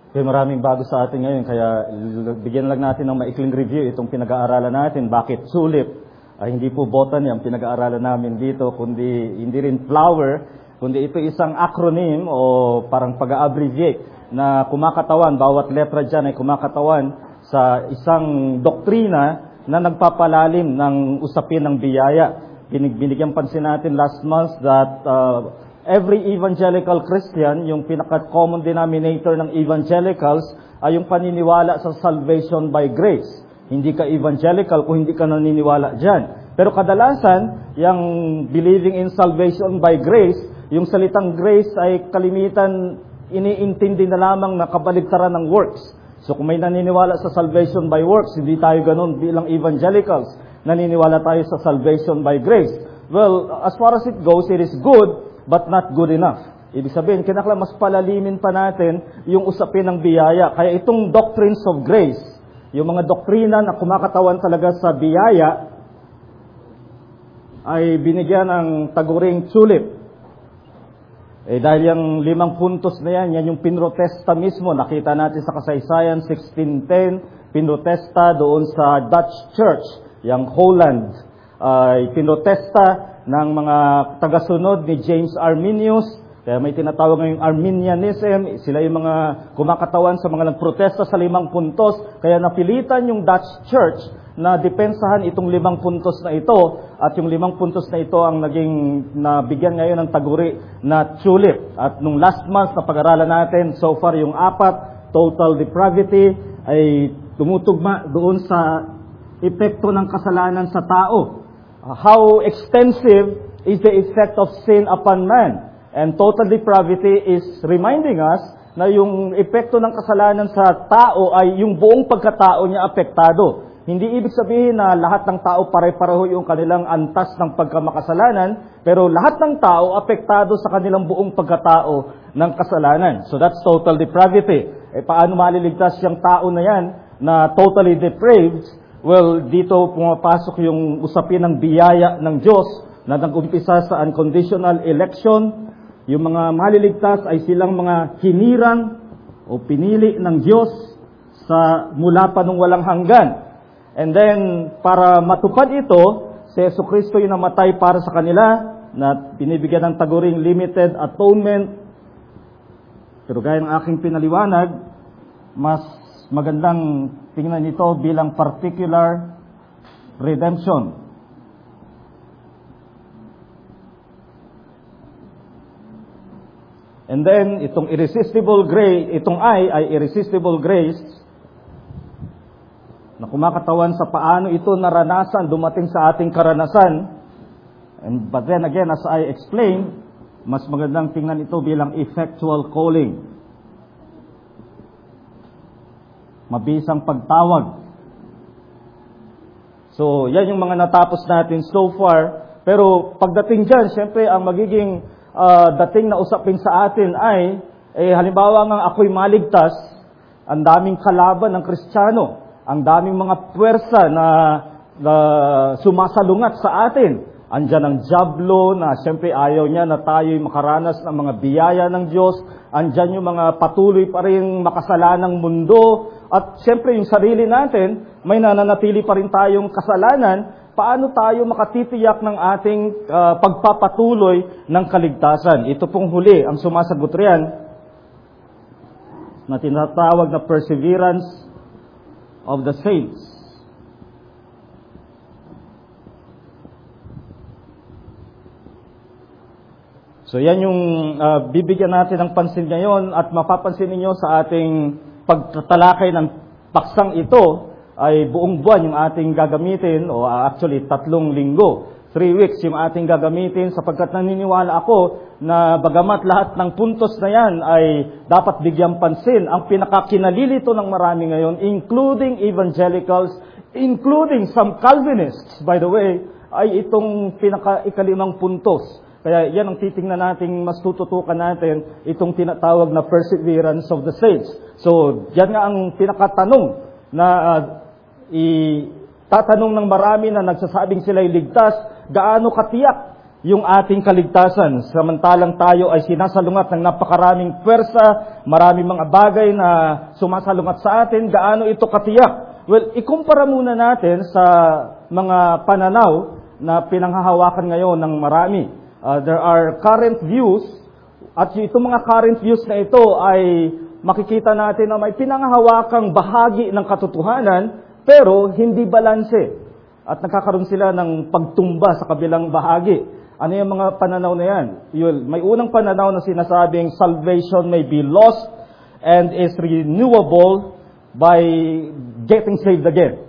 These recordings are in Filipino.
Okay, maraming bago sa atin ngayon, kaya bigyan lang natin ng maikling review itong pinag-aaralan natin. Bakit tulip? Hindi po botany ang pinag-aaralan namin dito, kundi hindi rin flower, kundi ito isang acronym o parang pag-abbreviate na kumakatawan, bawat letra dyan ay kumakatawan sa isang doktrina na nagpapalalim ng usapin ng biyaya. Binigyan pansin natin last month that every evangelical Christian, yung pinaka-common denominator ng evangelicals, ay yung paniniwala sa salvation by grace. Hindi ka evangelical kung hindi ka naniniwala dyan. Pero kadalasan, yung believing in salvation by grace, yung salitang grace ay kalimitan iniintindi na lamang na kabaligtaran ng works. So kung may naniniwala sa salvation by works, hindi tayo ganun bilang evangelicals. Naniniwala tayo sa salvation by grace. Well, as far as it goes, it is good, but not good enough. Ibig sabihin, kinakailangan mas palalimin pa natin yung usapin ng biyaya. Kaya itong doctrines of grace, yung mga doktrina na kumakatawan talaga sa biyaya, ay binigyan ng taguring tulip. Dahil yung 5 puntos na yan yung pinrotesta mismo. Nakita natin sa kasaysayan, 1610, pinrotesta doon sa Dutch Church, yung Holland. Pinrotesta ng mga tagasunod ni James Arminius. Kaya may tinatawag ngayong Arminianism. Sila yung mga kumakatawan sa mga nagprotesta sa 5 puntos. Kaya napilitan yung Dutch Church na depensahan itong 5 puntos na ito. At yung 5 puntos na ito ang nabigyan ngayon ng taguri na tulip. At nung last month na pag-aralan natin, so far yung 4, total depravity, ay tumutugma doon sa epekto ng kasalanan sa tao. How extensive is the effect of sin upon man? And total depravity is reminding us na yung epekto ng kasalanan sa tao ay yung buong pagkatao niya apektado. Hindi ibig sabihin na lahat ng tao pare-pareho yung kanilang antas ng pagkamakasalanan, pero lahat ng tao apektado sa kanilang buong pagkatao ng kasalanan. So that's total depravity. Paano maliligtas yung tao na yan na totally depraved? Well, dito pumapasok yung usapin ng biyaya ng Diyos na nag-umpisa sa unconditional election. Yung mga maliligtas ay silang mga hinirang o pinili ng Diyos mula pa nung walang hanggan. And then, para matupad ito, si Jesucristo yung namatay para sa kanila na binibigyan ng taguring limited atonement. Pero gaya ng aking pinaliwanag, mas magandang tingnan ito bilang particular redemption. And then, itong irresistible grace, itong ay irresistible grace, na kumakatawan sa paano ito naranasan, dumating sa ating karanasan. But then again, as I explained, mas magandang tingnan ito bilang effectual calling. Mabisang pagtawag. So, yan yung mga natapos natin so far. Pero pagdating dyan, syempre, ang magiging dating na usapin sa atin ay, halimbawa nga ako'y maligtas, ang daming kalaban ng Kristiyano, ang daming mga puwersa na sumasalungat sa atin. Andyan ang dyablo na siyempre ayaw niya na tayo'y makaranas ng mga biyaya ng Diyos. Andyan yung mga patuloy pa rin makasalanang mundo. At siyempre yung sarili natin, may nananatili pa rin tayong kasalanan. Paano tayo makatitiyak ng ating pagpapatuloy ng kaligtasan? Ito pong huli, ang sumasagot riyan, na tinatawag na perseverance of the saints. So yan yung bibigyan natin ng pansin ngayon at mapapansin niyo sa ating pagtatalakay ng paksang ito ay buong buwan yung ating gagamitin o actually 3 linggo. 3 weeks yung ating gagamitin sapagkat naniniwala ako na bagamat lahat ng puntos na yan ay dapat bigyang pansin. Ang pinakakinalilito ng marami ngayon, including evangelicals, including some Calvinists, by the way, ay itong pinaka-5 puntos. Kaya yan ang titingnan natin, mas tututukan natin itong tinatawag na perseverance of the saints. So, yan nga ang pinakatanong na tatanong ng marami na nagsasabing sila'y ligtas, gaano katiyak yung ating kaligtasan. Samantalang tayo ay sinasalungat ng napakaraming pwersa, maraming mga bagay na sumasalungat sa atin, gaano ito katiyak? Well, ikumpara muna natin sa mga pananaw na pinanghahawakan ngayon ng marami. There are current views, at itong mga current views na ito ay makikita natin na may pinanghahawakang bahagi ng katotohanan, pero hindi balanse. At nagkakaroon sila ng pagtumba sa kabilang bahagi. Ano yung mga pananaw na yan? May unang pananaw na sinasabing salvation may be lost and is renewable by getting saved again.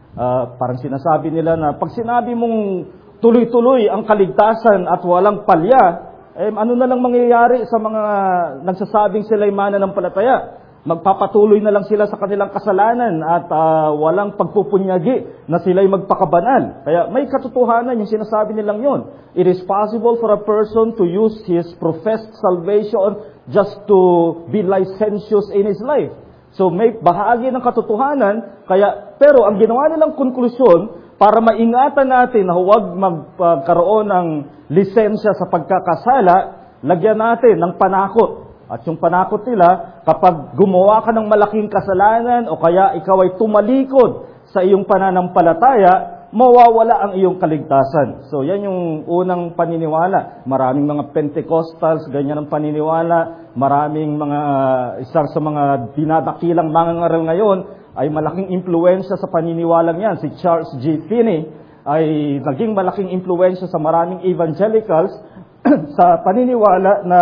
Parang sinasabi nila na pag sinabi mong tuloy-tuloy ang kaligtasan at walang palya, ano na lang mangyayari sa mga nagsasabing sila'y mananampalataya? Magpapatuloy na lang sila sa kanilang kasalanan at walang pagpupunyagi na sila'y magpakabanal. Kaya may katotohanan yung sinasabi nilang yun. It is possible for a person to use his professed salvation just to be licentious in his life. So may bahagi ng katotohanan, pero ang ginawa nilang konklusyon, para maingatan natin na huwag magkaroon ng lisensya sa pagkakasala, lagyan natin ng panakot. At yung panakot nila, kapag gumawa ka ng malaking kasalanan o kaya ikaw ay tumalikod sa iyong pananampalataya, mawawala ang iyong kaligtasan. So yan yung unang paniniwala. Maraming mga Pentecostals, ganyan ang paniniwala. Maraming isa sa mga dinadakilang mangangaral ngayon ay malaking impluwensya sa paniniwalang yan. Si Charles G. Finney ay naging malaking impluwensya sa maraming evangelicals sa paniniwala na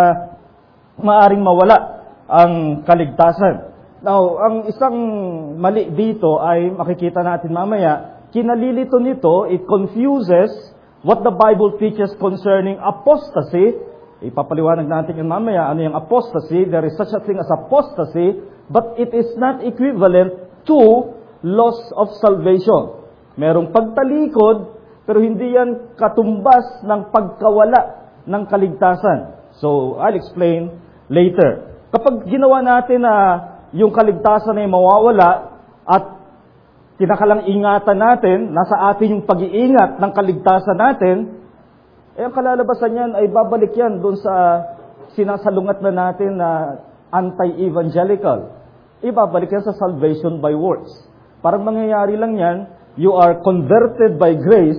maaring mawala ang kaligtasan. Now, ang isang mali dito ay makikita natin mamaya, kinalilito nito, it confuses what the Bible teaches concerning apostasy. Ipapaliwanag natin yung mamaya, ano yung apostasy. There is such a thing as apostasy, but it is not equivalent to loss of salvation. Merong pagtalikod, pero hindi yan katumbas ng pagkawala ng kaligtasan. So, I'll explain later. Kapag ginawa natin na yung kaligtasan ay mawawala at kinakalang ingatan natin, nasa atin yung pag-iingat ng kaligtasan natin, ang kalalabasan yan ay babalik yan doon sa sinasalungat na natin na anti-evangelical. Ibabalik yan sa salvation by works. Parang mangyayari lang yan, you are converted by grace,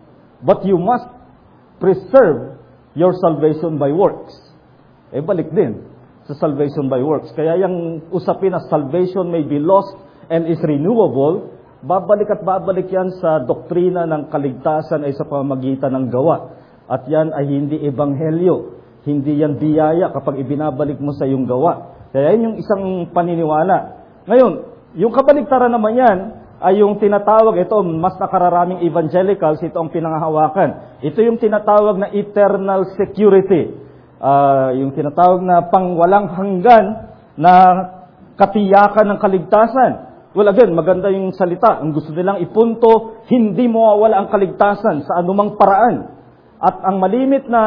but you must preserve your salvation by works. Balik din sa salvation by works. Kaya yung usapin na salvation may be lost and is renewable, babalik at babalik yan sa doktrina ng kaligtasan ay sa pamamagitan ng gawa. At yan ay hindi ebanghelyo. Hindi yan biyaya kapag ibinabalik mo sa iyong gawa. Kaya yan yung isang paniniwala. Ngayon, yung kabaligtaran naman yan ay yung tinatawag, ito mas nakararaming evangelicals, ito ang pinangahawakan. Ito yung tinatawag na eternal security. Yung tinatawag na pangwalang hanggan na katiyakan ng kaligtasan. Well, again, maganda yung salita. Ang gusto nilang ipunto, hindi mawawala ang kaligtasan sa anumang paraan. At ang malimit na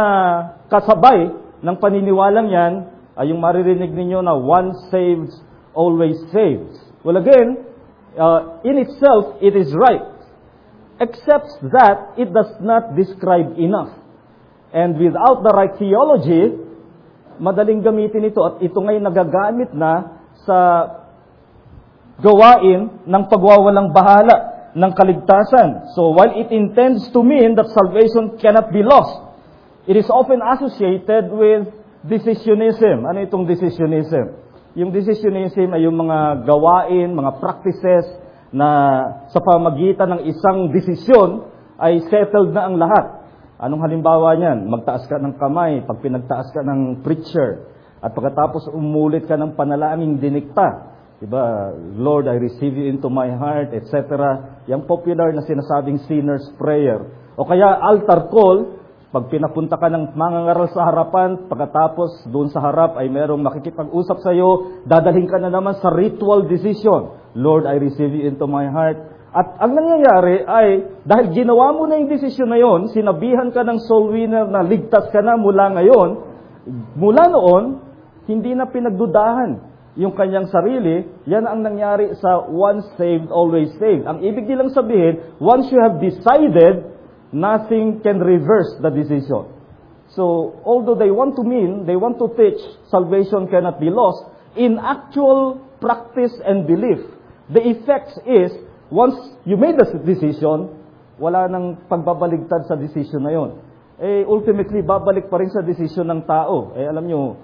kasabay ng paniniwalang yan ay yung maririnig ninyo na once saved, always saved. Well, again, in itself, it is right. Except that it does not describe enough. And without the right theology, madaling gamitin ito at ito ngayon nagagamit na sa gawain ng pagwawalang bahala ng kaligtasan. So while it intends to mean that salvation cannot be lost, it is often associated with decisionism. Ano itong decisionism? Yung decisionism ay yung mga gawain, mga practices na sa pamagitan ng isang desisyon ay settled na ang lahat. Anong halimbawa niyan? Magtaas ka ng kamay pag pinagtaas ka ng preacher at pagkatapos umulit ka ng panalangin dinikta. Diba? Lord, I receive you into my heart, etc. Yung popular na sinasabing sinner's prayer. O kaya altar call, pag pinapunta ka ng mangangaral sa harapan, pagkatapos doon sa harap ay merong makikipag-usap sa iyo, dadalhin ka na naman sa ritual decision. Lord, I receive you into my heart. At ang nangyayari ay, dahil ginawa mo na yung desisyon na yon, sinabihan ka ng soul winner na ligtas ka na mula ngayon, mula noon, hindi na pinagdudahan yung kanyang sarili. Yan ang nangyari sa once saved, always saved. Ang ibig nilang sabihin, once you have decided, nothing can reverse the decision. So, although they want to teach salvation cannot be lost, in actual practice and belief, the effect is, once you made the decision, wala nang pagbabaligtad sa decision na yon. Ultimately, babalik pa rin sa decision ng tao. Alam nyo,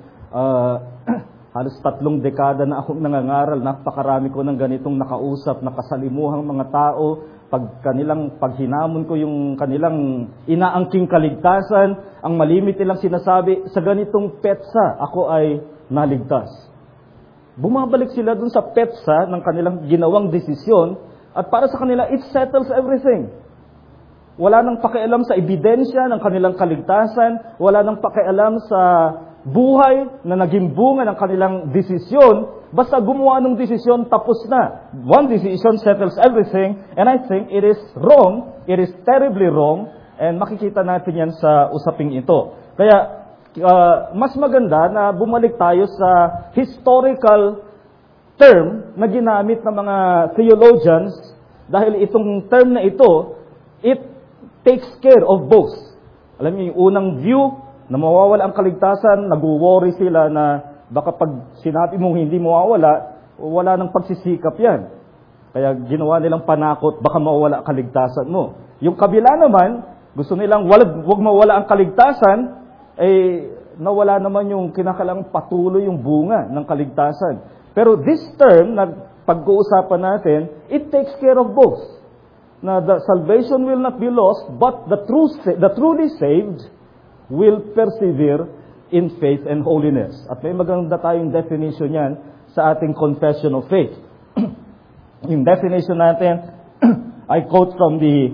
halos 3 dekada na akong nangangaral, napakarami ko ng ganitong nakausap, nakasalimuhang mga tao, pag hinamon ko yung kanilang inaangking kaligtasan, ang malimit nilang sinasabi, sa ganitong petsa, ako ay naligtas. Bumabalik sila dun sa petsa ng kanilang ginawang desisyon, at para sa kanila, it settles everything. Wala nang pakialam sa ebidensya ng kanilang kaligtasan, wala nang pakialam sa buhay na naging bunga ng kanilang desisyon. Basta gumawa ng desisyon, tapos na. One decision settles everything, and I think it is wrong, it is terribly wrong, and makikita natin yan sa usaping ito. Kaya, mas maganda na bumalik tayo sa historical term na ginamit ng mga theologians, dahil itong term na ito, it takes care of both. Alam niyo, yung unang view, na mawawala ang kaligtasan, nag-worry sila na baka pag sinabi mong hindi mawawala, wala nang pagsisikap yan. Kaya ginawa nilang panakot, baka mawawala ang kaligtasan mo. Yung kabila naman, gusto nilang wag mawala ang kaligtasan, nawala naman yung kinakalang patuloy yung bunga ng kaligtasan. Pero this term na pag-uusapan natin, it takes care of both. Na the salvation will not be lost, but the truly saved will persevere in faith and holiness. At may maganda tayong definition yan sa ating confession of faith. Yung definition natin, I quote from the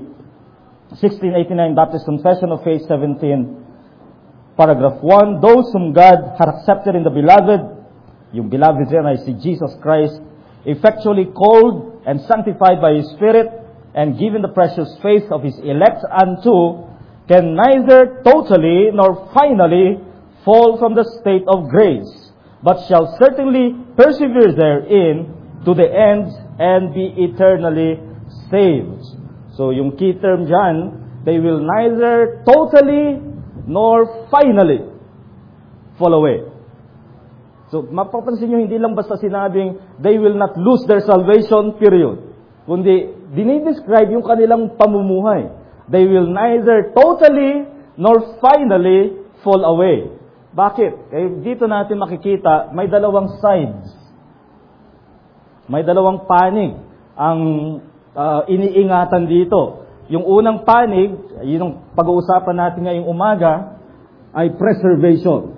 1689 Baptist Confession of Faith 17, paragraph 1, those whom God had accepted in the beloved, yung beloved dyan ay si Jesus Christ, effectually called and sanctified by His Spirit, and given the precious faith of His elect unto, can neither totally nor finally fall from the state of grace, but shall certainly persevere therein to the end and be eternally saved. So yung key term dyan, they will neither totally nor finally fall away. So mapapansin nyo, hindi lang basta sinabing they will not lose their salvation, period. Kundi dinidescribe yung kanilang pamumuhay. They will neither totally nor finally fall away. Bakit? Dito natin makikita, may dalawang sides. May dalawang panig ang iniingatan dito. Yung unang panig, yun ang pag-uusapan natin ngayong umaga, ay preservation.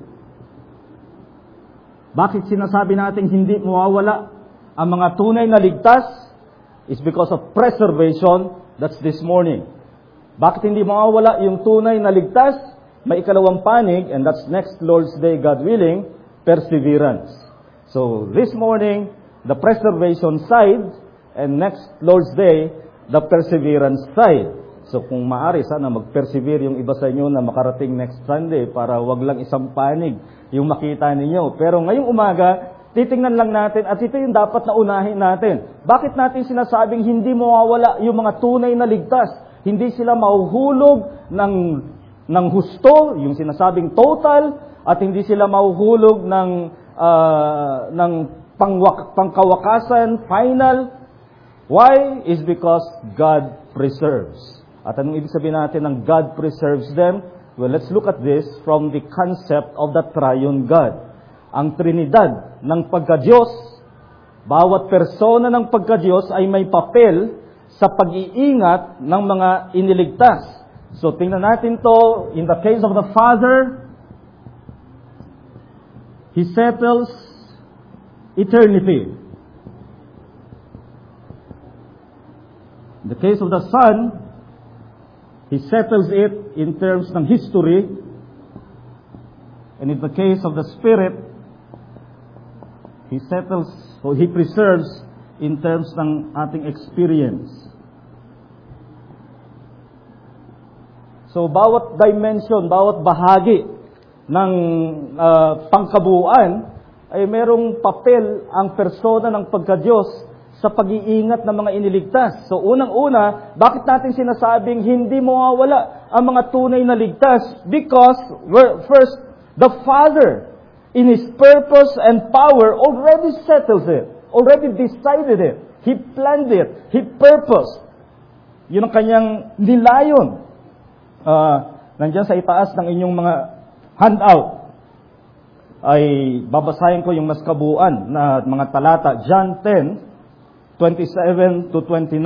Bakit sinasabi natin hindi mawawala ang mga tunay na ligtas? Is because of preservation. That's this morning. Bakit hindi mawawala yung tunay na ligtas? May ikalawang panig, and that's next Lord's Day, God willing, perseverance. So, this morning, the preservation side, and next Lord's Day, the perseverance side. So, kung maaari, sana mag-persevere yung iba sa inyo na makarating next Sunday para wag lang isang panig yung makita ninyo. Pero ngayong umaga, titingnan lang natin, at ito yung dapat na unahin natin. Bakit natin sinasabing hindi mawawala yung mga tunay na ligtas? Hindi sila mahuhulog ng husto, yung sinasabing total, at hindi sila mahuhulog ng pangkawakasan, final. Why? Is because God preserves. At anong ibig sabihin natin ng God preserves them? Well, let's look at this from the concept of the triune God. Ang Trinidad ng pagka-Diyos, bawat persona ng pagka-Diyos ay may papel sa pag-iingat ng mga iniligtas. So, tingnan natin to. In the case of the Father, He settles eternity. In the case of the Son, He settles it in terms ng history. And in the case of the Spirit, He settles, or He preserves in terms ng ating experience. So, bawat dimension, bawat bahagi ng pangkabuuan ay merong papel ang persona ng pagka-Diyos sa pag-iingat ng mga iniligtas. So unang-una, bakit natin sinasabing hindi mawawala ang mga tunay na ligtas? Because, first, the Father, in His purpose and power, already settles it, already decided it. He planned it, He purposed. Yun ang kanyang nilayon. Nandiyan sa itaas ng inyong mga handout, ay babasahin ko yung mas kabuuan na mga talata. John 10:27 to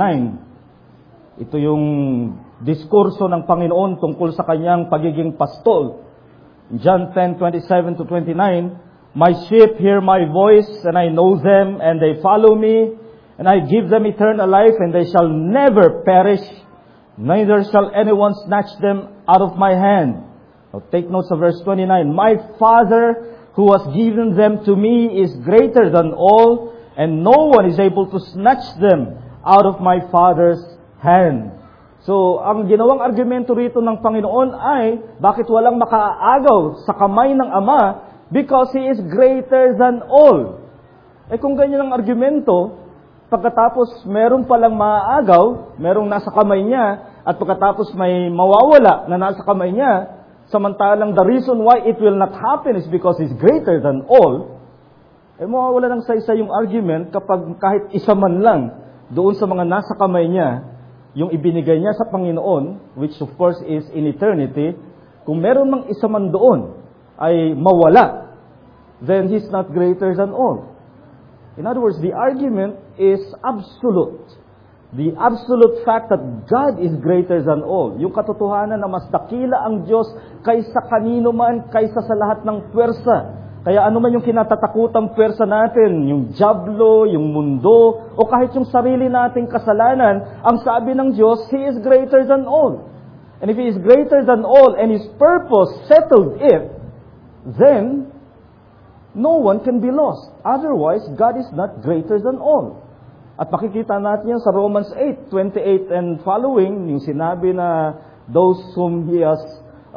29. Ito yung diskurso ng Panginoon tungkol sa kanyang pagiging pastol. John 10:27 to 29, "My sheep hear my voice, and I know them, and they follow me, and I give them eternal life, and they shall never perish, neither shall anyone snatch them out of my hand." Now, take note of verse 29. "My Father who has given them to me is greater than all, and no one is able to snatch them out of my Father's hand." So, ang ginawang argumento rito ng Panginoon ay, bakit walang makaagaw sa kamay ng Ama? Because He is greater than all. Kung ganyan ang argumento, pagkatapos meron palang maaagaw, merong nasa kamay niya, at pagkatapos may mawawala na nasa kamay niya, samantalang the reason why it will not happen is because He's greater than all, mawawala ng sa yung argument kapag kahit isa man lang doon sa mga nasa kamay niya, yung ibinigay niya sa Panginoon, which of course is in eternity, kung meron mang isa man doon ay mawala, then He's not greater than all. In other words, the argument is absolute. The absolute fact that God is greater than all. Yung katotohanan na mas dakila ang Diyos kaysa kanino man, kaysa sa lahat ng pwersa. Kaya ano man yung kinatatakutang pwersa natin, yung dyablo, yung mundo, o kahit yung sarili nating kasalanan, ang sabi ng Diyos, He is greater than all. And if He is greater than all and His purpose settled it, then no one can be lost. Otherwise, God is not greater than all. At makikita natin yan sa Romans 8:28 and following, yung sinabi na those whom He has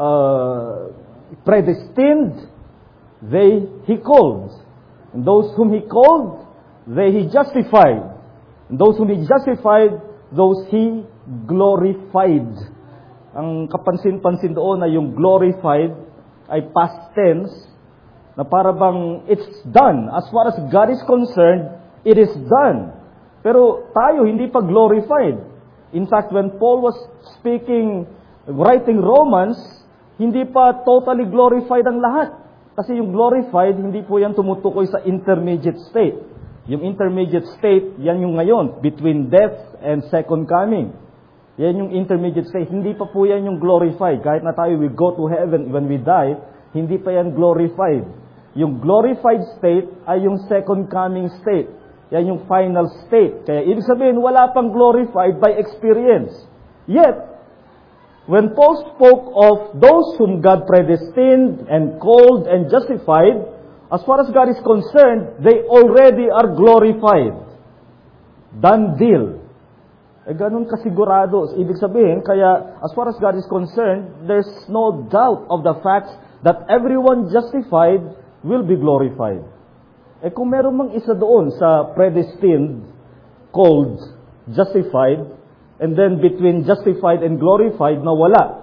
predestined, He called. And those whom He called, He justified. And those whom He justified, those He glorified. Ang kapansin-pansin doon na yung glorified ay past tense, na para bang it's done. As far as God is concerned, it is done. Pero tayo hindi pa glorified. In fact, when Paul was writing Romans, hindi pa totally glorified ang lahat. Kasi yung glorified, hindi po yan tumutukoy sa intermediate state. Yung intermediate state, yan yung ngayon, between death and second coming. Yan yung intermediate state. Hindi pa po yan yung glorified. Kahit na tayo we go to heaven when we die, hindi pa yan glorified. Yung glorified state ay yung second coming state. Yan yung final state. Kaya ibig sabihin, wala pang glorified by experience. Yet, when Paul spoke of those whom God predestined and called and justified, as far as God is concerned, they already are glorified. Done deal. Ganun kasigurado. Ibig sabihin, kaya as far as God is concerned, there's no doubt of the fact that everyone justified will be glorified. Kung meron mang isa doon sa predestined, called, justified, and then between justified and glorified na wala,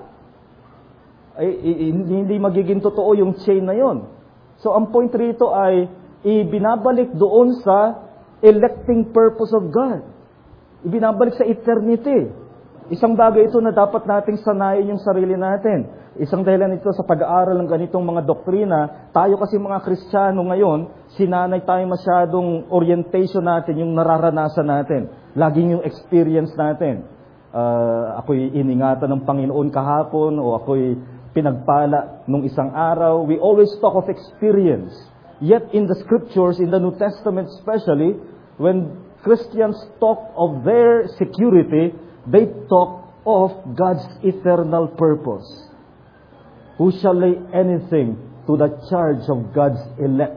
hindi magiging totoo yung chain na yon. So ang point rito ay ibinabalik doon sa electing purpose of God. Ibinabalik sa eternity. Isang bagay ito na dapat nating sanayin yung sarili natin. Isang dahilan ito sa pag-aaral ng ganitong mga doktrina. Tayo kasi mga Kristiyano ngayon, sinanay tayo masyadong orientation natin, yung nararanasan natin. Laging yung experience natin. Ako'y iningatan ng Panginoon kahapon, o ako'y pinagpala nung isang araw. We always talk of experience. Yet in the scriptures, in the New Testament especially, when Christians talk of their security, they talk of God's eternal purpose. Who shall lay anything to the charge of God's elect?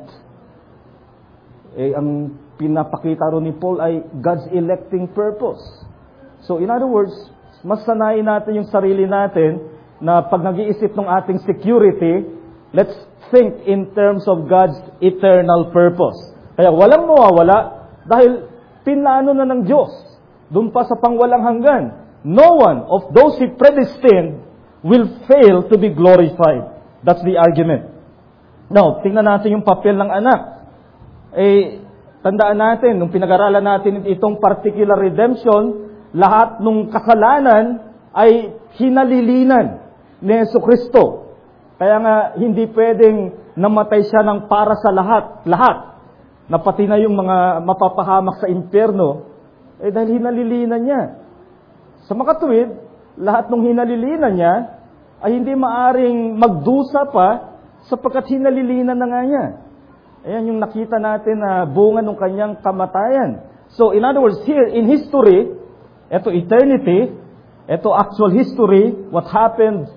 Ang pinapakita ron ni Paul ay God's electing purpose. So in other words, mas sanayin natin yung sarili natin na pag nag-iisip ng ating security, let's think in terms of God's eternal purpose. Kaya walang mawawala dahil pinlano na ng Diyos. Doon pa sa pangwalang hanggan. No one of those He predestined will fail to be glorified. That's the argument. Now, tingnan natin yung papel ng anak. Tandaan natin, nung pinag-aralan natin itong particular redemption, lahat ng kasalanan ay hinalilinan ni Jesucristo. Kaya nga, hindi pwedeng namatay siya ng para sa lahat. Na pati na yung mga mapapahamak sa impyerno, dahil hinalilinan niya. Sa makatuwid, lahat ng hinalilinan niya ay hindi maaring magdusa pa sapagkat hinalilinan na nga niya. Ayan yung nakita natin na bunga ng kanyang kamatayan. So, in other words, here in history, ito eternity, ito actual history, what happened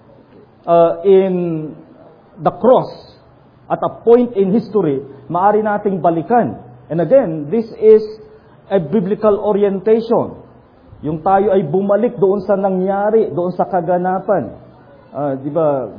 in the cross, at a point in history, maaari nating balikan. And again, this is a biblical orientation. Yung tayo ay bumalik doon sa nangyari, doon sa kaganapan. Di ba,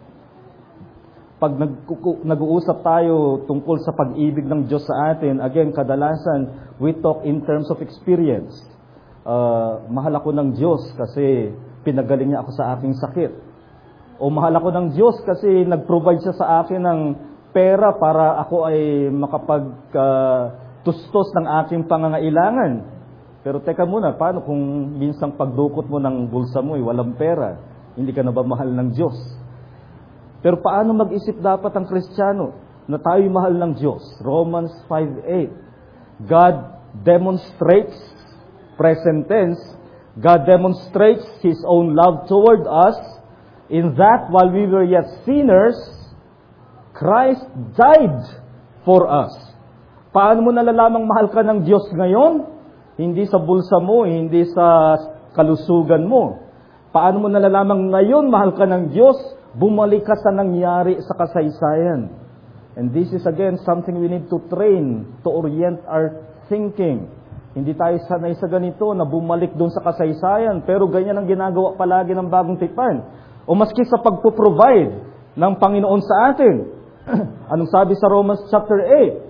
pag nag-uusap tayo tungkol sa pag-ibig ng Diyos sa atin, again, kadalasan, we talk in terms of experience. Mahal ako ng Diyos kasi pinagaling niya ako sa aking sakit. O mahal ako ng Diyos kasi nag-provide siya sa akin ng pera para ako ay makapag-tustos ng aking pangangailangan. Pero teka muna, paano kung minsang pagdukot mo ng bulsa mo ay walang pera? Hindi ka na ba mahal ng Diyos? Pero paano mag-isip dapat ang Kristiyano na tayo'y mahal ng Diyos? Romans 5:8. God demonstrates, present tense, God demonstrates His own love toward us in that while we were yet sinners, Christ died for us. Paano mo nalalamang mahal ka ng Diyos ngayon? Hindi sa bulsa mo, hindi sa kalusugan mo. Paano mo nalalamang ngayon mahal ka ng Diyos? Bumalik ka sa nangyari sa kasaysayan. And this is again something we need to train to orient our thinking. Hindi tayo sanay sa ganito na bumalik doon sa kasaysayan, pero ganyan ang ginagawa palagi ng bagong tipan. O maski sa pagpo-provide ng Panginoon sa atin. Anong sabi sa Romans chapter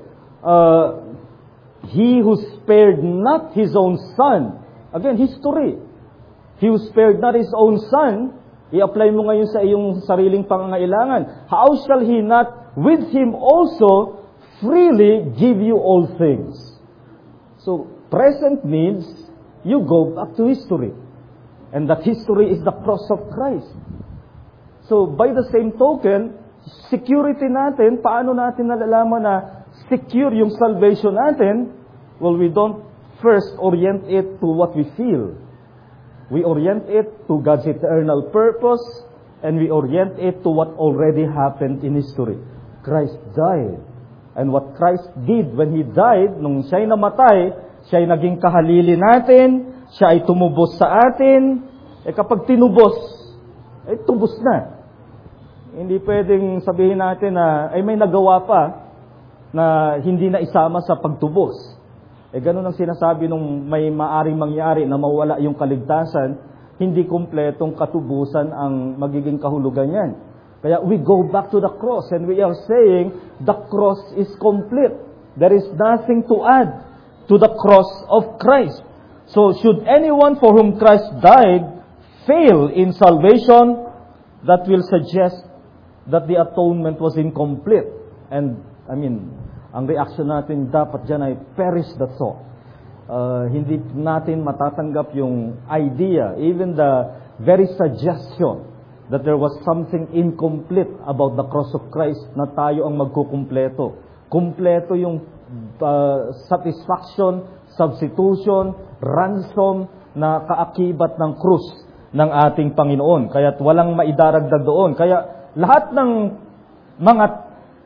8? He who spared not His own Son. Again, history. He who spared not His own Son, i-apply mo ngayon sa iyong sariling pangangailangan. How shall He not with Him also freely give you all things? So, present means you go back to history. And that history is the cross of Christ. So, by the same token, security natin, paano natin nalalaman na secure yung salvation natin? Well, we don't first orient it to what we feel. We orient it to God's eternal purpose, and we orient it to what already happened in history. Christ died. And what Christ did when He died, nung siya'y namatay, siya'y naging kahalili natin, siya ay tumubos sa atin. Kapag tinubos, tubos na. Hindi pwedeng sabihin natin na may nagawa pa na hindi na isama sa pagtubos. Ganun ang sinasabi nung may maaring mangyari na mawala yung kaligtasan, hindi kumpletong katubusan ang magiging kahulugan yan. Kaya we go back to the cross and we are saying the cross is complete. There is nothing to add to the cross of Christ. So should anyone for whom Christ died fail in salvation, that will suggest that the atonement was incomplete. And ang reaction natin dapat dyan ay perish the thought. Hindi natin matatanggap yung idea, even the very suggestion that there was something incomplete about the cross of Christ na tayo ang magkukumpleto. Kumpleto yung satisfaction, substitution, ransom na kaakibat ng krus ng ating Panginoon. Kaya't walang maidaragdag doon. Kaya lahat ng mga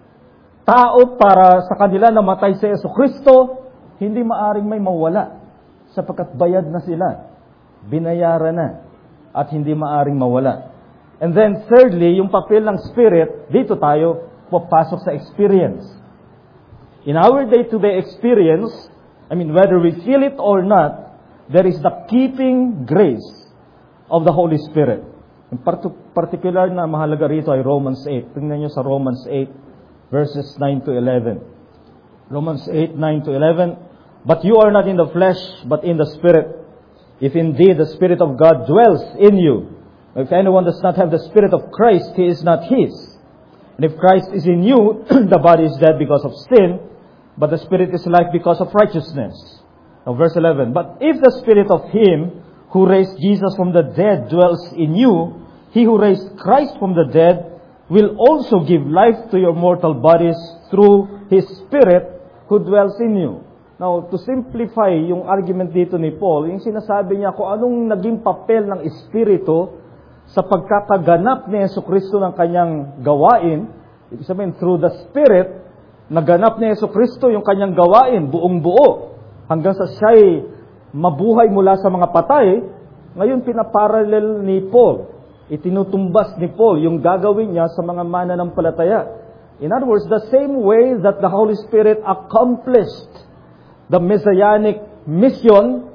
tao para sa kanila namatay si Jesucristo, hindi maaring may mawala sapagkat bayad na sila. Binayaran na at hindi maaring mawala. And then thirdly, yung papel ng Spirit, dito tayo papasok sa experience. In our day-to-day experience, whether we feel it or not, there is the keeping grace of the Holy Spirit. In particular na mahalaga rito ay Romans 8. Tingnan nyo sa Romans 8, verses 9 to 11. Romans 8, 9 to 11. But you are not in the flesh, but in the Spirit. If indeed the Spirit of God dwells in you. If anyone does not have the Spirit of Christ, he is not his. And if Christ is in you, the body is dead because of sin, but the Spirit is life because of righteousness. Now verse 11, but if the Spirit of Him who raised Jesus from the dead dwells in you, He who raised Christ from the dead will also give life to your mortal bodies through His Spirit who dwells in you. Now, to simplify yung argument dito ni Paul, yung sinasabi niya kung anong naging papel ng Espiritu sa pagkakaganap ni Jesucristo ng kanyang gawain, ibig sabihin, through the Spirit, naganap ni Jesucristo yung kanyang gawain, buong buo, hanggang sa siya'y mabuhay mula sa mga patay. Ngayon, pinaparallel ni Paul, itinutumbas ni Paul yung gagawin niya sa mga mananampalataya. In other words, the same way that the Holy Spirit accomplished the messianic mission,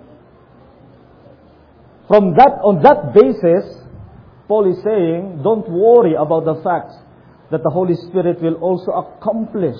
on that basis, Paul is saying, don't worry about the fact that the Holy Spirit will also accomplish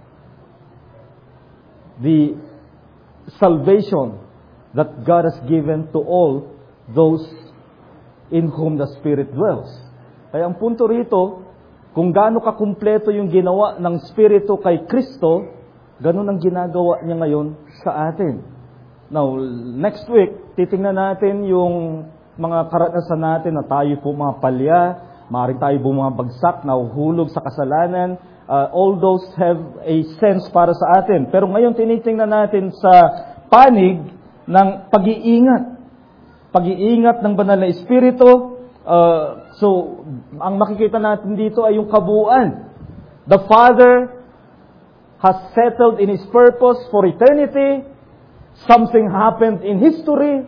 the salvation that God has given to all those in whom the Spirit dwells. Kaya ang punto rito, kung gaano kakumpleto yung ginawa ng Espiritu kay Kristo, ganun ang ginagawa niya ngayon sa atin. Now, next week, titingnan natin yung mga karanasan natin na tayo po mga palya, maaaring tayo po mga bagsak, nahuhulog sa kasalanan. All those have a sense para sa atin. Pero ngayon, tinitingnan natin sa panig ng pag-iingat. Pag-iingat ng banal na Espiritu. So, ang makikita natin dito ay yung kabuuan. The Father has settled in His purpose for eternity. Something happened in history.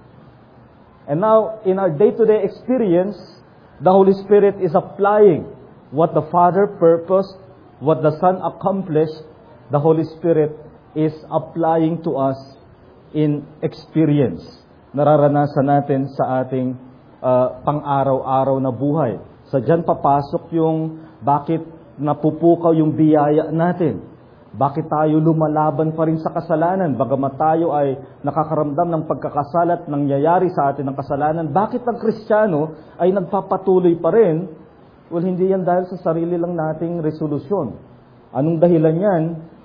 And now, in our day-to-day experience, the Holy Spirit is applying what the Father purposed, what the Son accomplished. The Holy Spirit is applying to us in experience. Nararanasan natin sa ating pang-araw-araw na buhay. Sa dyan papasok yung bakit napupukaw yung biyaya natin. Bakit tayo lumalaban pa rin sa kasalanan? Bagamat tayo ay nakakaramdam ng pagkakasalat nangyayari sa atin ng kasalanan, bakit ang Kristiyano ay nagpapatuloy pa rin? Well, hindi yan dahil sa sarili lang nating resolusyon. Anong dahilan yan?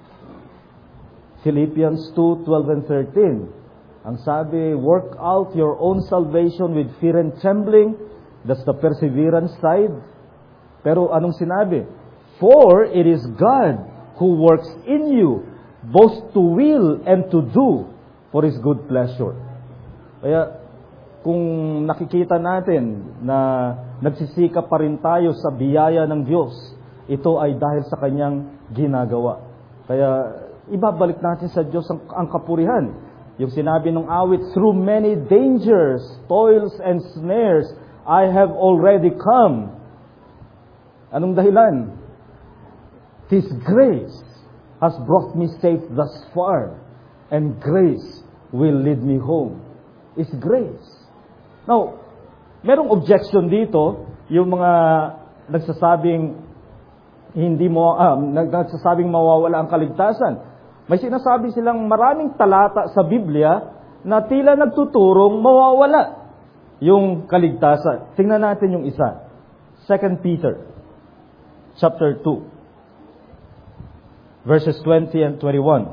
Philippians 2:12 and 13. Ang sabi, work out your own salvation with fear and trembling. That's the perseverance side. Pero anong sinabi? For it is God who works in you, both to will and to do for His good pleasure. Kaya, kung nakikita natin na nagsisikap pa rin tayo sa biyaya ng Diyos, ito ay dahil sa Kanyang ginagawa. Kaya, ibabalik natin sa Diyos ang kapurihan. Yung sinabi ng awit, through many dangers, toils, and snares, I have already come. Anong dahilan? His grace has brought me safe thus far, and grace will lead me home. It's grace. Now, merong objection dito, yung mga nagsasabing nagsasabing mawawala ang kaligtasan. May sinasabi silang maraming talata sa Biblia na tila nagtuturong mawawala yung kaligtasan. Tingnan natin yung isa. 2 Peter chapter 2. Verses 20 and 21.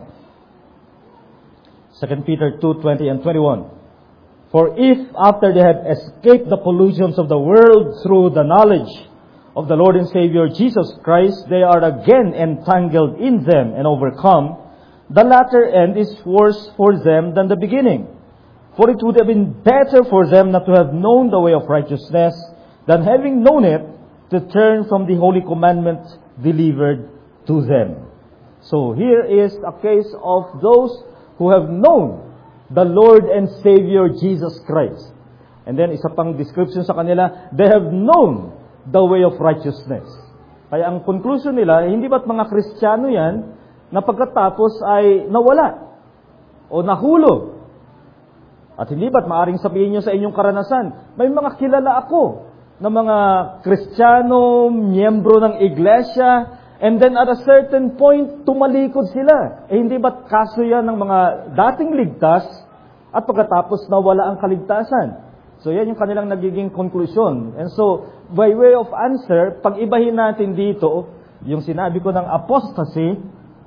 2 Peter 2:20 and 21. For if after they have escaped the pollutions of the world through the knowledge of the Lord and Savior Jesus Christ, they are again entangled in them and overcome, the latter end is worse for them than the beginning. For it would have been better for them not to have known the way of righteousness than having known it, to turn from the holy commandment delivered to them. So here is a case of those who have known the Lord and Savior Jesus Christ. And then isa pang description sa kanila, they have known the way of righteousness. Kaya ang conclusion nila, hindi ba't mga Kristiyano yan na pagkatapos ay nawala o nahulog? At hindi ba't maaring sabihin nyo sa inyong karanasan, may mga kilala ako na mga Kristiyano, miyembro ng iglesia, And then at a certain point, tumalikod sila. Hindi ba't kaso yan ng mga dating ligtas at pagkatapos nawala ang kaligtasan? So yan yung kanilang nagiging konklusyon. And so, by way of answer, pag-ibahin natin dito, yung sinabi ko ng apostasy,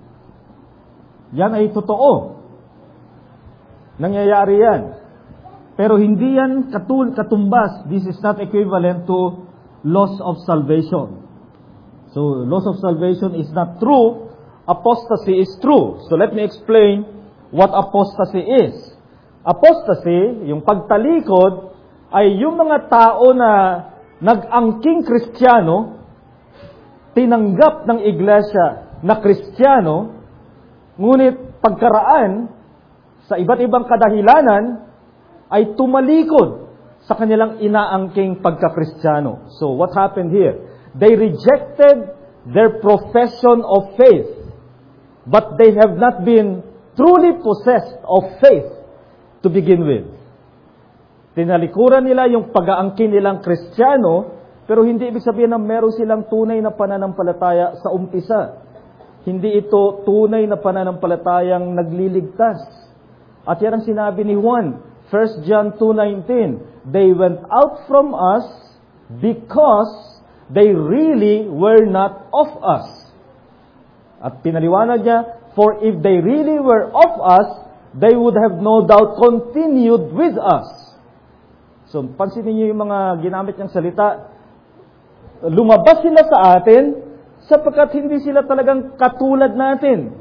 yan ay totoo. Nangyayari yan. Pero hindi yan katumbas. This is not equivalent to loss of salvation. So, loss of salvation is not true. Apostasy is true. So, let me explain what apostasy is. Apostasy, yung pagtalikod, ay yung mga tao na nag-angking Kristiyano, tinanggap ng iglesia na Kristiyano, ngunit pagkaraan, sa iba't ibang kadahilanan, ay tumalikod sa kanilang inaangking pagka-Kristiyano. So, what happened here? They rejected their profession of faith, but they have not been truly possessed of faith to begin with. Tinalikuran nila yung pag-aangkin nilang Kristiyano, pero hindi ibig sabihin na meron silang tunay na pananampalataya sa umpisa. Hindi ito tunay na pananampalatayang nagliligtas. At yan ang sinabi ni Juan, 1 John 2:19, they went out from us because they really were not of us. At pinaliwanag niya, for if they really were of us, they would have no doubt continued with us. So, pansinin niyo yung mga ginamit niyang salita. Lumabas sila sa atin sapagkat hindi sila talagang katulad natin.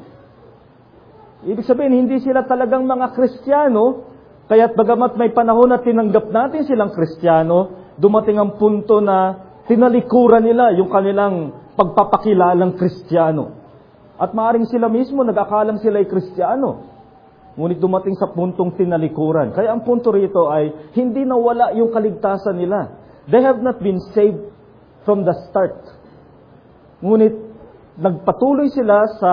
Ibig sabihin, hindi sila talagang mga Kristiyano, kaya't bagamat may panahon na tinanggap natin silang Kristiyano, dumating ang punto na tinalikuran nila yung kanilang pagpapakilalang Kristiyano. At maaring sila mismo nag-akalang sila ay Kristiyano. Ngunit dumating sa puntong tinalikuran. Kaya ang punto rito ay hindi nawala yung kaligtasan nila. They have not been saved from the start. Ngunit nagpatuloy sila sa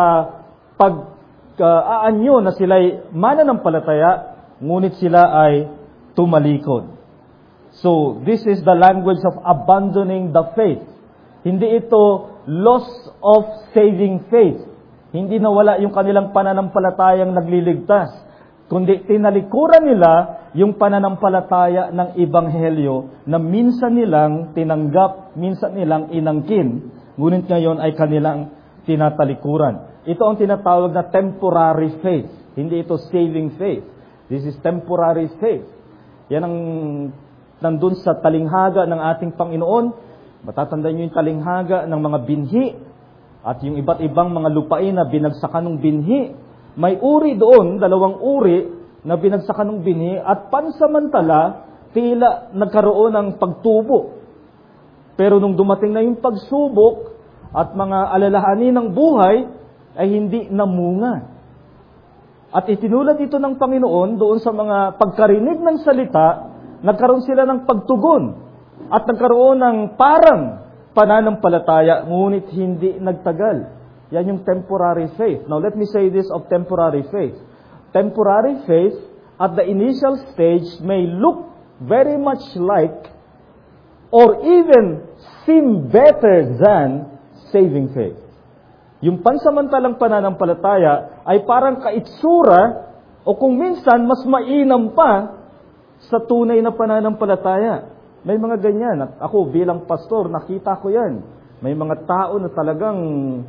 pag-aanyo na sila'y mananampalataya, ngunit sila ay tumalikod. So, this is the language of abandoning the faith. Hindi ito loss of saving faith. Hindi nawala yung kanilang pananampalatayang nagliligtas. Kundi tinalikuran nila yung pananampalataya ng Ebanghelyo na minsan nilang tinanggap, minsan nilang inangkin. Ngunit ngayon ay kanilang tinatalikuran. Ito ang tinatawag na temporary faith. Hindi ito saving faith. This is temporary faith. Yan ang nandun sa talinghaga ng ating Panginoon. Matatandaan nyo yung talinghaga ng mga binhi at yung iba't ibang mga lupain na binagsakan ng binhi. May uri doon, 2 uri na binagsakan ng binhi at pansamantala tila nagkaroon ng pagtubo. Pero nung dumating na yung pagsubok at mga alalahanin ng buhay ay hindi namunga. At itinulad ito ng Panginoon doon sa mga pagkarinig ng salita, nagkaroon sila ng pagtugon at nagkaroon ng parang pananampalataya, ngunit hindi nagtagal. Yan yung temporary faith. Now, let me say this of temporary faith. Temporary faith at the initial stage may look very much like or even seem better than saving faith. Yung pansamantalang pananampalataya ay parang kaitsura o kung minsan mas mainam pa sa tunay na pananampalataya. May mga ganyan. At ako bilang pastor, nakita ko yan. May mga tao na talagang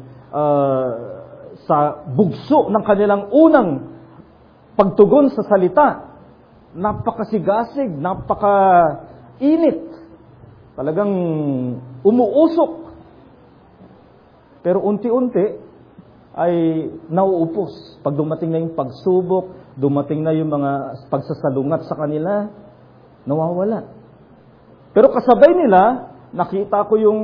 sa bugso ng kanilang unang pagtugon sa salita, napakasigasig, napakainit, talagang umuusok. Pero unti-unti ay nauupos. Pag dumating na yung pagsubok, dumating na yung mga pagsasalungat sa kanila, nawawala. Pero kasabay nila, nakita ko yung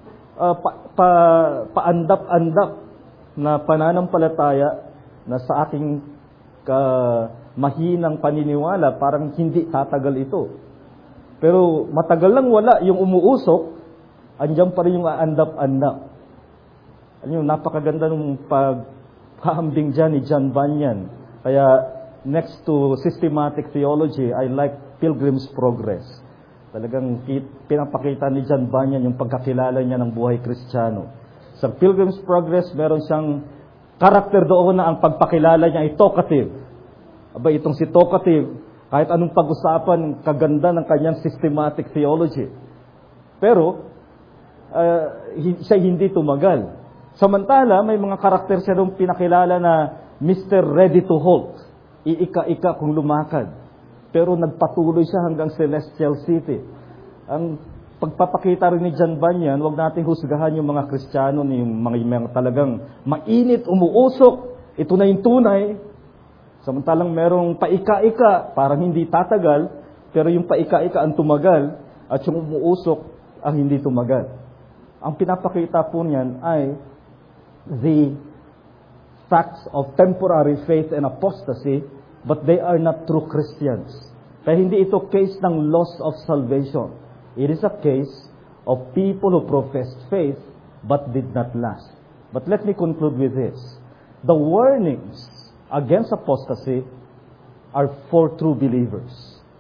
paandap-andap na pananampalataya na sa aking mahinang paniniwala, parang hindi tatagal ito. Pero matagal lang wala yung umuusok, andyan pa rin yung aandap-andap. Ano yung napakaganda ng paghahambing dyan ni John Bunyan. Kaya next to systematic theology, I like Pilgrim's Progress. Talagang pinapakita ni John Bunyan yung pagkakilala niya ng buhay Kristiyano. Sa Pilgrim's Progress, meron siyang karakter doon na ang pagpakilala niya ay talkative. Aba, itong si talkative, kahit anong pag-usapan, kaganda ng kanyang systematic theology. Pero, siya hindi tumagal. Samantala, may mga karakter siya doon pinakilala na Mr. Ready to Halt. Iika-ika kung lumakad. Pero nagpatuloy siya hanggang Celestial City. Ang pagpapakita rin ni John Bunyan, huwag natin husgahan yung mga Kristiyano, yung mga talagang mainit, umuusok. Ito na yung tunay. Samantalang merong paika-ika, parang hindi tatagal, pero yung paika-ika ang tumagal, at yung umuusok ang hindi tumagal. Ang pinapakita po niyan ay the facts of temporary faith and apostasy, but they are not true Christians. Kaya hindi ito case ng loss of salvation. It is a case of people who professed faith but did not last. But let me conclude with this. The warnings against apostasy are for true believers.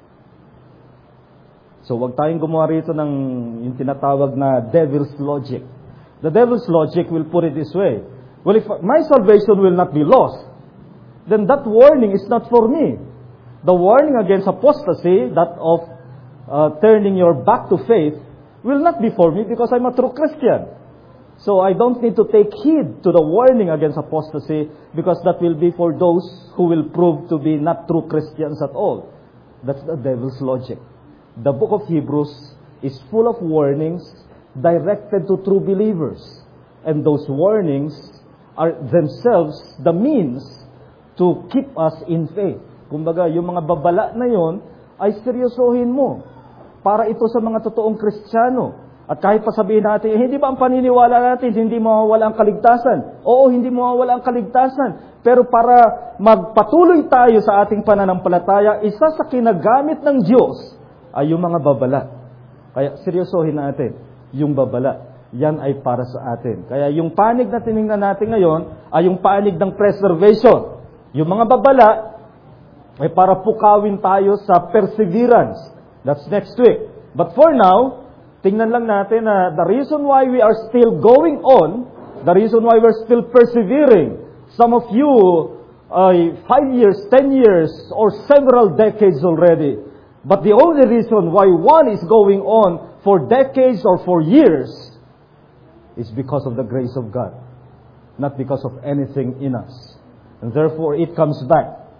So wag tayong gumawa rito ng yung tinatawag na devil's logic. The devil's logic will put it this way. Well, if my salvation will not be lost, then that warning is not for me. The warning against apostasy, that of turning your back to faith, will not be for me because I'm a true Christian. So I don't need to take heed to the warning against apostasy because that will be for those who will prove to be not true Christians at all. That's the devil's logic. The book of Hebrews is full of warnings directed to true believers. And those warnings are themselves the means to keep us in faith. Kumbaga, yung mga babala na yon ay seryosohin mo. Para ito sa mga totoong Kristiyano. At kahit pa sabihin natin, hindi ba ang paniniwala natin, hindi mawawala ang kaligtasan? Oo, hindi mawawala ang kaligtasan. Pero para magpatuloy tayo sa ating pananampalataya, isa sa kinagamit ng Diyos ay yung mga babala. Kaya seryosohin natin yung babala. Yan ay para sa atin. Kaya yung panig na tinignan natin ngayon ay yung panig ng preservation. Yung mga babala ay para pukawin tayo sa perseverance. That's next week. But for now, tingnan lang natin na the reason why we are still going on, the reason why we're still persevering, some of you, 5 years, 10 years, or several decades already. But the only reason why one is going on for decades or for years is because of the grace of God, not because of anything in us. And therefore, it comes back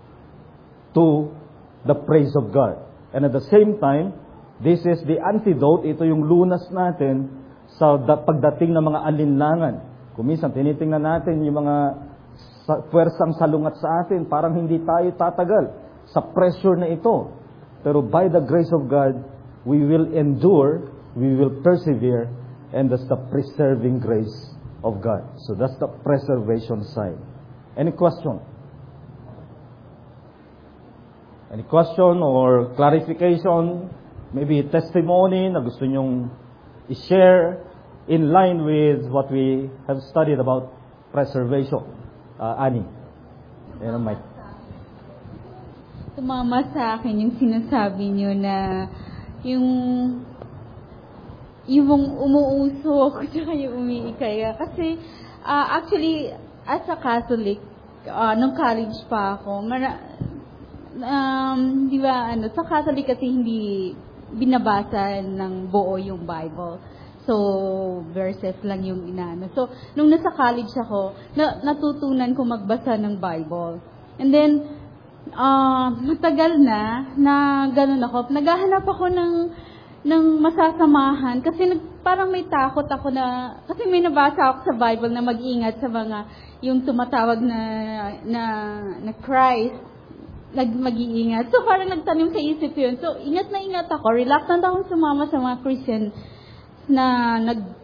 to the praise of God. And at the same time, this is the antidote, ito yung lunas natin sa pagdating ng mga alinlangan. Kung minsan, tinitingnan natin yung mga puwersang salungat sa atin, parang hindi tayo tatagal sa pressure na ito. Pero by the grace of God, we will endure, we will persevere, and that's the preserving grace of God. So that's the preservation side. Any question? Any question or clarification? Maybe testimony na gusto nyong i-share in line with what we have studied about preservation. Annie. Yan ang mic. Tumama sa akin yung sinasabi nyo na yung umuusok tsaka yung umiikaya. Kasi actually, as a Catholic, nung college pa ako, di ba, sa Catholic kasi hindi binabasa ng buo yung Bible. So, verses lang yung inaano. So, nung nasa college ako, natutunan ko magbasa ng Bible. And then, matagal na ganun ako. Naghahanap ako ng masasamahan kasi parang may takot ako kasi may nabasa ako sa Bible na mag-ingat sa mga yung tumatawag na Christ. Mag-iingat. So, parang nagtanim sa isip yun. So, ingat na ingat ako. Reluctant akong sumama sa mga Christian na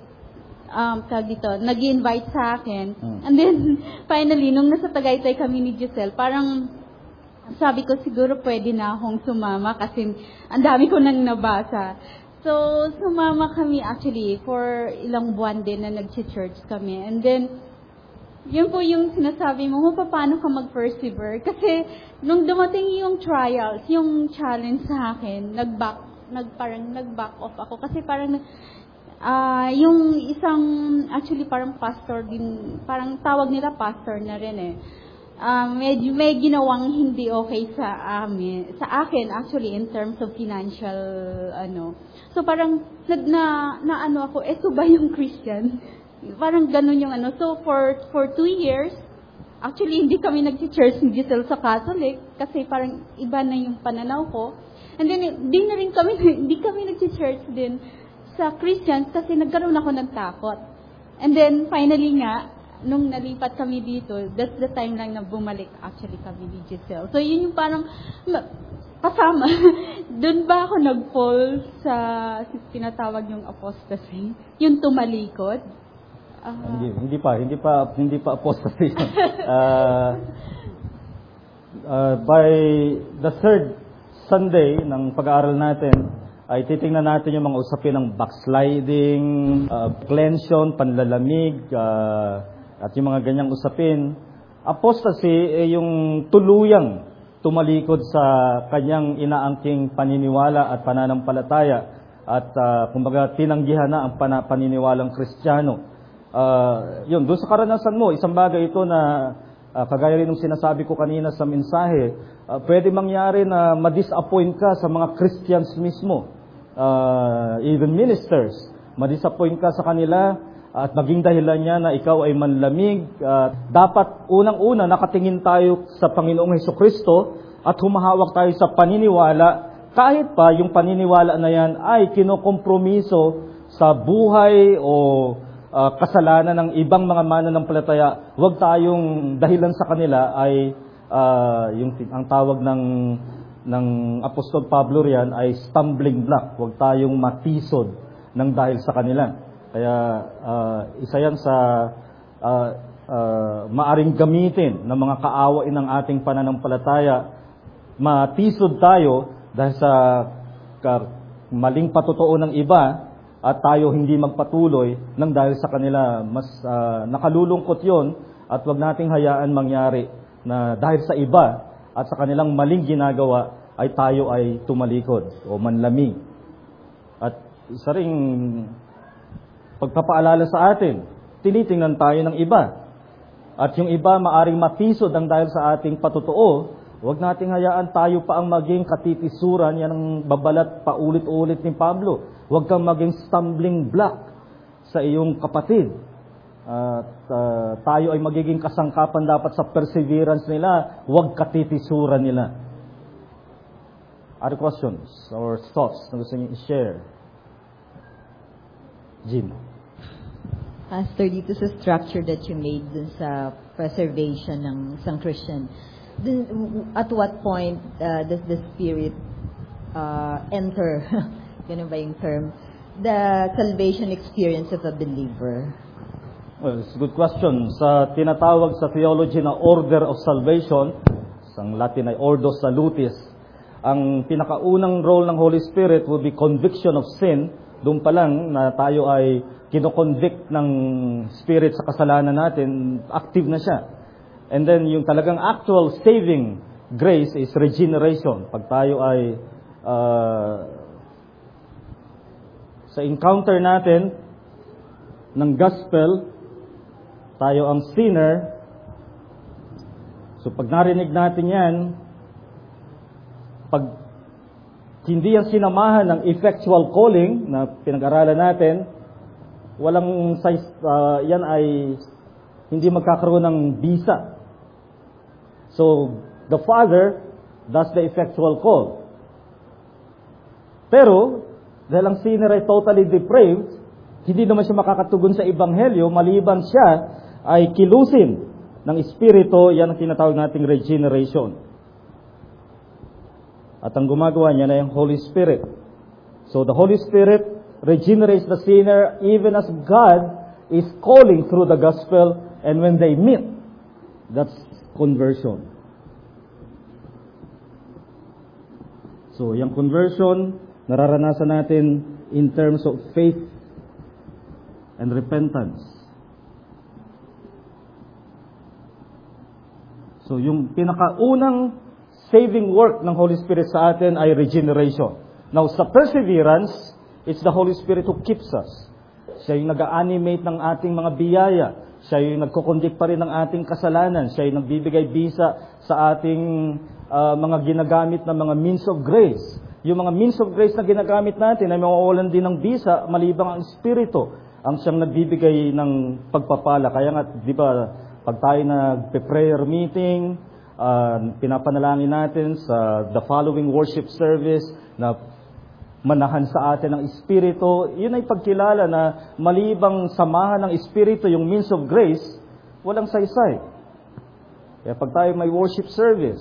nag-invite sa akin. And then, finally, nung nasa Tagaytay kami ni Giselle, parang sabi ko, siguro pwede na akong sumama kasi ang dami ko nang nabasa. So, sumama kami actually for ilang buwan din na nag-church kami. And then, yun po yung sinasabi mo, paano ka mag-persevere? Kasi, nung dumating yung trials, yung challenge sa akin, nag-back off ako. Kasi parang, Yung isang, actually parang pastor din, parang tawag nila pastor na rin eh. Medyo may ginawang hindi okay sa akin actually in terms of financial So parang na ano ako, eto ba yung Christian? Parang ganun yung So for 2 years, actually hindi kami nag-church ni Giselle sa Catholic kasi parang iba na yung pananaw ko. And then hindi kami nag-church din sa Christians kasi nagkaroon ako ng takot. And then, finally nga, nung nalipat kami dito, that's the time lang na bumalik actually kami ni Giselle. So, yun yung parang kasama. Doon ba ako nag-fall sa tinatawag yung apostasy? Yung tumalikod? Hindi pa apostasy. By the third Sunday ng pag-aaral natin, ay titingnan natin yung mga usapin ng backsliding, cleansion, panlalamig, at yung mga ganyang usapin. Apostasy ay yung tuluyang tumalikod sa kanyang inaangking paniniwala at pananampalataya at kumbaga tinanggihan na ang paniniwalang Kristiyano. Yun, doon sa karanasan mo, isang bagay ito na kagaya rin ng sinasabi ko kanina sa mensahe, pwede mangyari na ma-disappoint ka sa mga Christians mismo. Even ministers, ma-disappoint ka sa kanila at maging dahilan niya na ikaw ay manlamig. Dapat unang-una nakatingin tayo sa Panginoong Hesukristo at humahawak tayo sa paniniwala, kahit pa yung paniniwala na yan ay kinokompromiso sa buhay o kasalanan ng ibang mga mananampalataya. Huwag tayong dahilan sa kanila ay ang tawag ng Apostol Pablo riyan ay stumbling block. Huwag tayong matisod ng dahil sa kanila. Kaya isa yan sa maaring gamitin ng mga kaawain ng ating pananampalataya. Matisod tayo dahil sa maling patotoo ng iba at tayo hindi magpatuloy ng dahil sa kanila. Mas nakalulungkot yon at huwag nating hayaan mangyari na dahil sa iba at sa kanilang maling ginagawa ay tayo ay tumalikod o manlamig. At isa ring pagpapaalala sa atin, tinitingnan tayo ng iba. At yung iba maaring matisod ang dahil sa ating patotoo, huwag nating hayaan tayo pa ang maging katitisuran, yan ang babalat paulit-ulit ni Pablo. Huwag kang maging stumbling block sa iyong kapatid. At tayo ay magiging kasangkapan dapat sa perseverance nila, huwag katitisuran nila. Other questions or thoughts na gusto niyo i-share? Jean. Pastor, dito sa structure that you made dun sa preservation ng isang Christian, at what point does the Spirit enter, ganun ba yung term, the salvation experience of a believer? Well, it's a good question. Sa tinatawag sa theology na order of salvation, sa Latin ay ordo salutis, ang pinakaunang role ng Holy Spirit will be conviction of sin. Doon pa lang na tayo ay kinoconvict ng Spirit sa kasalanan natin, active na siya. And then yung talagang actual saving grace is regeneration. Pag tayo ay sa encounter natin ng gospel, tayo ang sinner. So pag narinig natin yan, pag hindi yan sinamahan ng effectual calling na pinag-aralan natin, yan ay hindi magkakaroon ng bisa. So the Father does the effectual call. Pero dahil ang sinner ay totally depraved, hindi naman siya makakatugon sa Ebanghelyo maliban siya ay kilusin ng Espiritu. Yan ang tinatawag nating regeneration. At ang gumagawa niya na yung Holy Spirit. So the Holy Spirit regenerates the sinner even as God is calling through the gospel, and when they meet, that's conversion. So yung conversion, nararanasan natin in terms of faith and repentance. So yung pinakaunang saving work ng Holy Spirit sa atin ay regeneration. Now, sa perseverance, it's the Holy Spirit who keeps us. Siya yung nag-animate ng ating mga biyaya. Siya yung nagkukondict pa rin ng ating kasalanan. Siya yung nagbibigay bisa sa ating mga ginagamit na mga means of grace. Yung mga means of grace na ginagamit natin ay mawawalan din ng bisa malibang ang Espiritu ang siyang nagbibigay ng pagpapala. Kaya nga, di ba, pag tayo nagpe-prayer meeting, pinapanalangin natin sa the following worship service na manahan sa atin ng Espiritu, yun ay pagkilala na malibang samahan ng Espiritu, yung means of grace, walang saysay. Kaya pag tayo may worship service,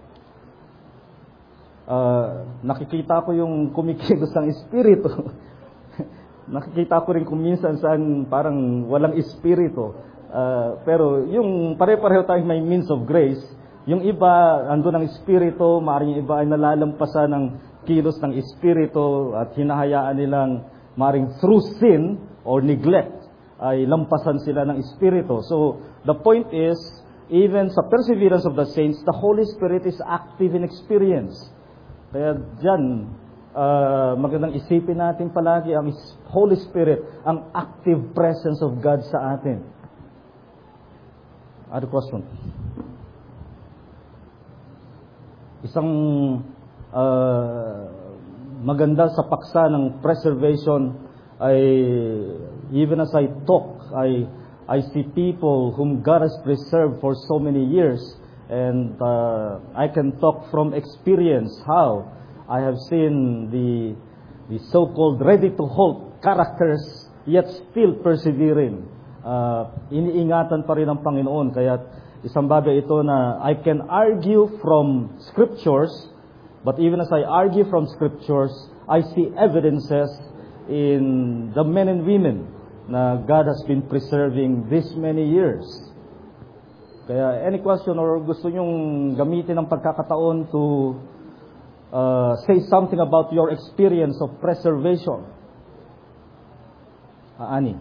nakikita ko yung kumikilos ng Espiritu. Nakikita ko rin kung minsan saan parang walang Espiritu. Pero yung pare-pareho tayong may means of grace, yung iba, ando ng Espiritu, maaaring yung iba ay nalalampasan ng kilos ng Espiritu at hinahayaan nilang maaaring through sin or neglect ay lampasan sila ng Espiritu. So, the point is, even sa perseverance of the saints, the Holy Spirit is active in experience. Kaya dyan, magandang isipin natin palagi ang Holy Spirit, ang active presence of God sa atin. Other question? Isang maganda sa paksa ng preservation ay, even as I talk, I see people whom God has preserved for so many years, and I can talk from experience how I have seen the so-called ready-to-halt characters yet still persevering. Iniingatan pa rin ng Panginoon. Kaya isang bagay ito na I can argue from scriptures, but even as I argue from scriptures, I see evidences in the men and women na God has been preserving this many years. Kaya any question or gusto nyong gamitin ang pagkakataon to say something about your experience of preservation. Ani?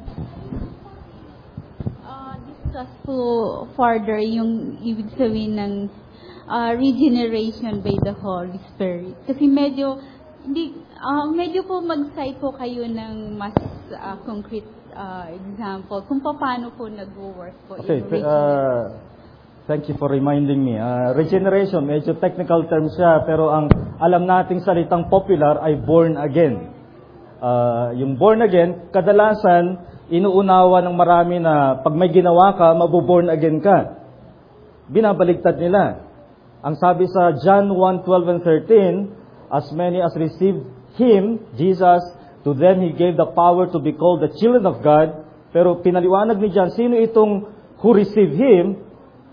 Discuss po further yung ibig sabihin ng regeneration by the Holy Spirit. Kasi medyo po mag-cite po kayo ng mas concrete example kung paano po nag-work po okay, yung regeneration. Thank you for reminding me. Regeneration, medyo technical term siya, pero ang alam nating salitang popular ay born again. Yung born again, kadalasan, inuunawa ng marami na pag may ginawa ka, mabuborn again ka. Binabaligtad nila. Ang sabi sa John 1:12 and 13, as many as received Him, Jesus, to them He gave the power to be called the children of God. Pero pinaliwanag ni John, sino itong who received Him?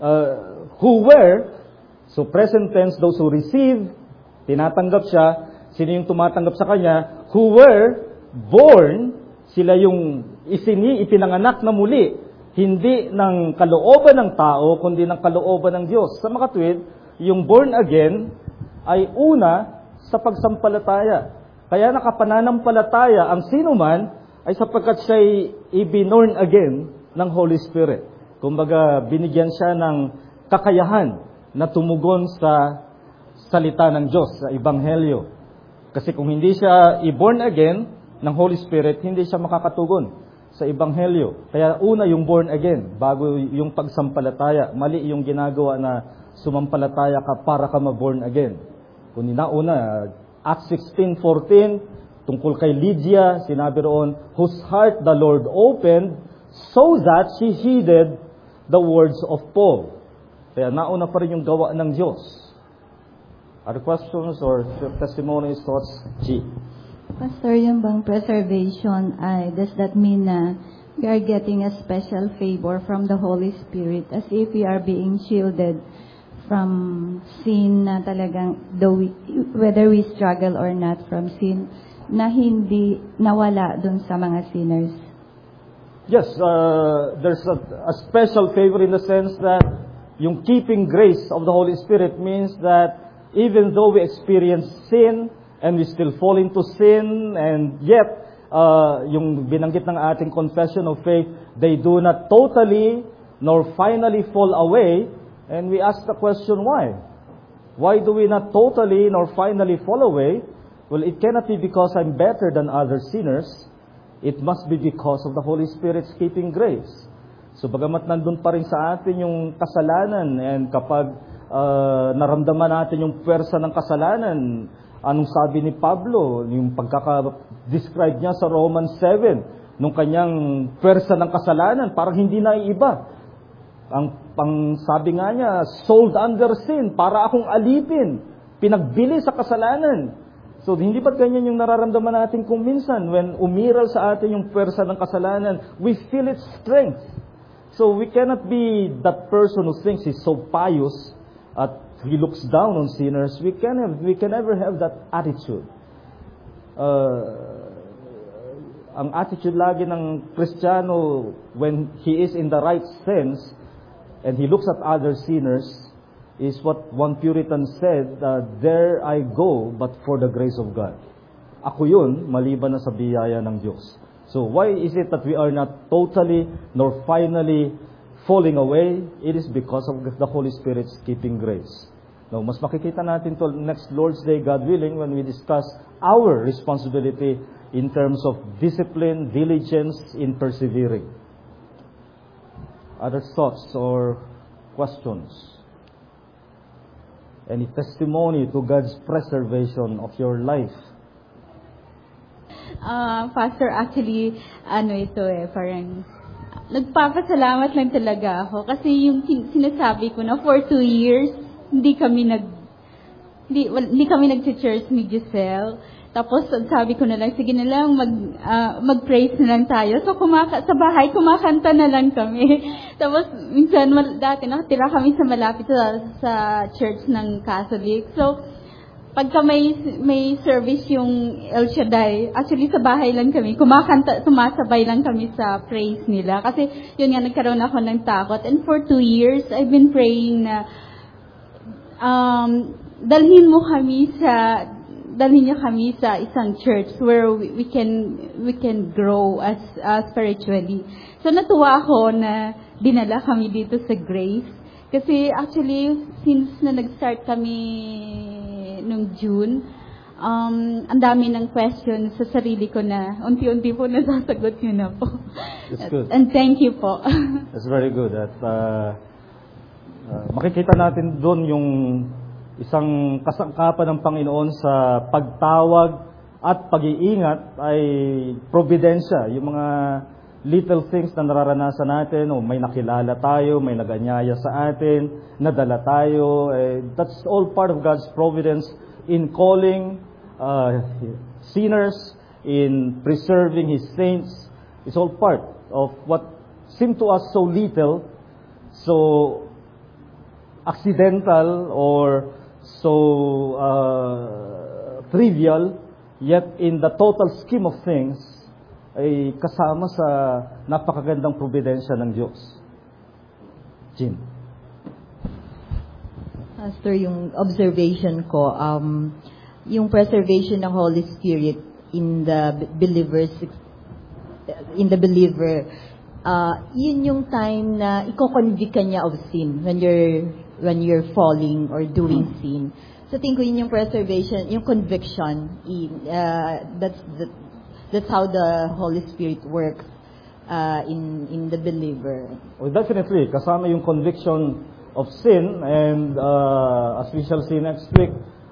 Who were, so present tense, those who receive, tinatanggap siya. Sino yung tumatanggap sa Kanya? Who were born, sila yung ipinanganak na muli, hindi ng kalooban ng tao, kundi ng kalooban ng Diyos. Sa makatwid, yung born again ay una sa pagsampalataya. Kaya nakapananampalataya ang sino man ay sapagkat siya'y ibinorn again ng Holy Spirit. Kumbaga, binigyan siya ng kakayahan na tumugon sa salita ng Diyos, sa Ebanghelyo. Kasi kung hindi siya i-born again ng Holy Spirit, hindi siya makakatugon sa Ebanghelyo. Kaya una yung born again, bago yung pagsampalataya. Mali yung ginagawa na sumampalataya ka para ka ma-born again. Kung una, Acts 16:14, tungkol kay Lydia, sinabi roon, whose heart the Lord opened so that she heeded the words of Paul. Kaya nauna pa rin yung gawa ng Diyos. Other questions or testimonies, thoughts? G. Pastor, yung bang preservation, does that mean na we are getting a special favor from the Holy Spirit as if we are being shielded from sin na talagang, whether we struggle or not from sin, na hindi nawala dun sa mga sinners? Yes, there's a special favor in the sense that yung keeping grace of the Holy Spirit means that even though we experience sin and we still fall into sin, and yet yung binanggit ng ating confession of faith, they do not totally nor finally fall away. And we ask the question, why? Why do we not totally nor finally fall away? Well, it cannot be because I'm better than other sinners. it must be because of the Holy Spirit's keeping grace. So bagamat nandun pa rin sa atin yung kasalanan, and kapag naramdaman natin yung pwersa ng kasalanan, anong sabi ni Pablo, yung pagkaka-describe niya sa Romans 7, nung kanyang pwersa ng kasalanan, parang hindi na iba. Ang sabi nga niya, sold under sin, para akong alipin, pinagbili sa kasalanan. So, hindi ba't ganyan yung nararamdaman natin kung minsan, when umiral sa atin yung pwersa ng kasalanan, we feel its strength. So, we cannot be that person who thinks he's so pious at he looks down on sinners. We can never have that attitude. Ang attitude lagi ng Kristiyano, when he is in the right sense, and he looks at other sinners, is what one Puritan said, there I go, but for the grace of God. Ako yun, maliban na sa biyaya ng Diyos. So why is it that we are not totally nor finally falling away? It is because of the Holy Spirit's keeping grace. Now, mas makikita natin to next Lord's Day, God willing, when we discuss our responsibility in terms of discipline, diligence in persevering. Other thoughts or questions? Any testimony to God's preservation of your life? Pastor, actually, parang nagpapasalamat lang talaga ako kasi yung sinasabi ko na for 2 years hindi kami nag-church ni Giselle. Tapos sabi ko na lang, sige na lang, mag-praise na lang tayo. So sa bahay, kumakanta na lang kami. Tapos minsan, dati nakatira kami sa malapit sa church ng Catholic. So pagka may service yung El Shaddai, actually sa bahay lang kami, kumakanta, sumasabay lang kami sa praise nila. Kasi yun nga, nagkaroon ako ng takot. And for 2 years, I've been praying na dalhin niyo kami sa isang church where we can grow as spiritually. So natuwa ako na dinala kami dito sa Grace kasi actually since na nag-start kami nung June, ang dami ng questions sa sarili ko na unti-unti po nasasagot niyo na po. That's good. And thank you po. That's very good. At makikita natin doon yung isang kasangkapan ng Panginoon sa pagtawag at pag-iingat ay providensya. Yung mga little things na nararanasan natin, may nakilala tayo, may nag-anyaya sa atin, nadala tayo, that's all part of God's providence in calling sinners, in preserving His saints. It's all part of what seemed to us so little, so accidental, or so trivial, yet in the total scheme of things, ay kasama sa napakagandang providensya ng Diyos. Jim. Pastor, yung observation ko, yung preservation ng Holy Spirit in the believer, yun yung time na iko-convict ka niya of sin when you're falling or doing sin. So tingin ko yun yung preservation, yung conviction. That's how the Holy Spirit works in the believer. Well, definitely, kasama yung conviction of sin, and as we shall see next week,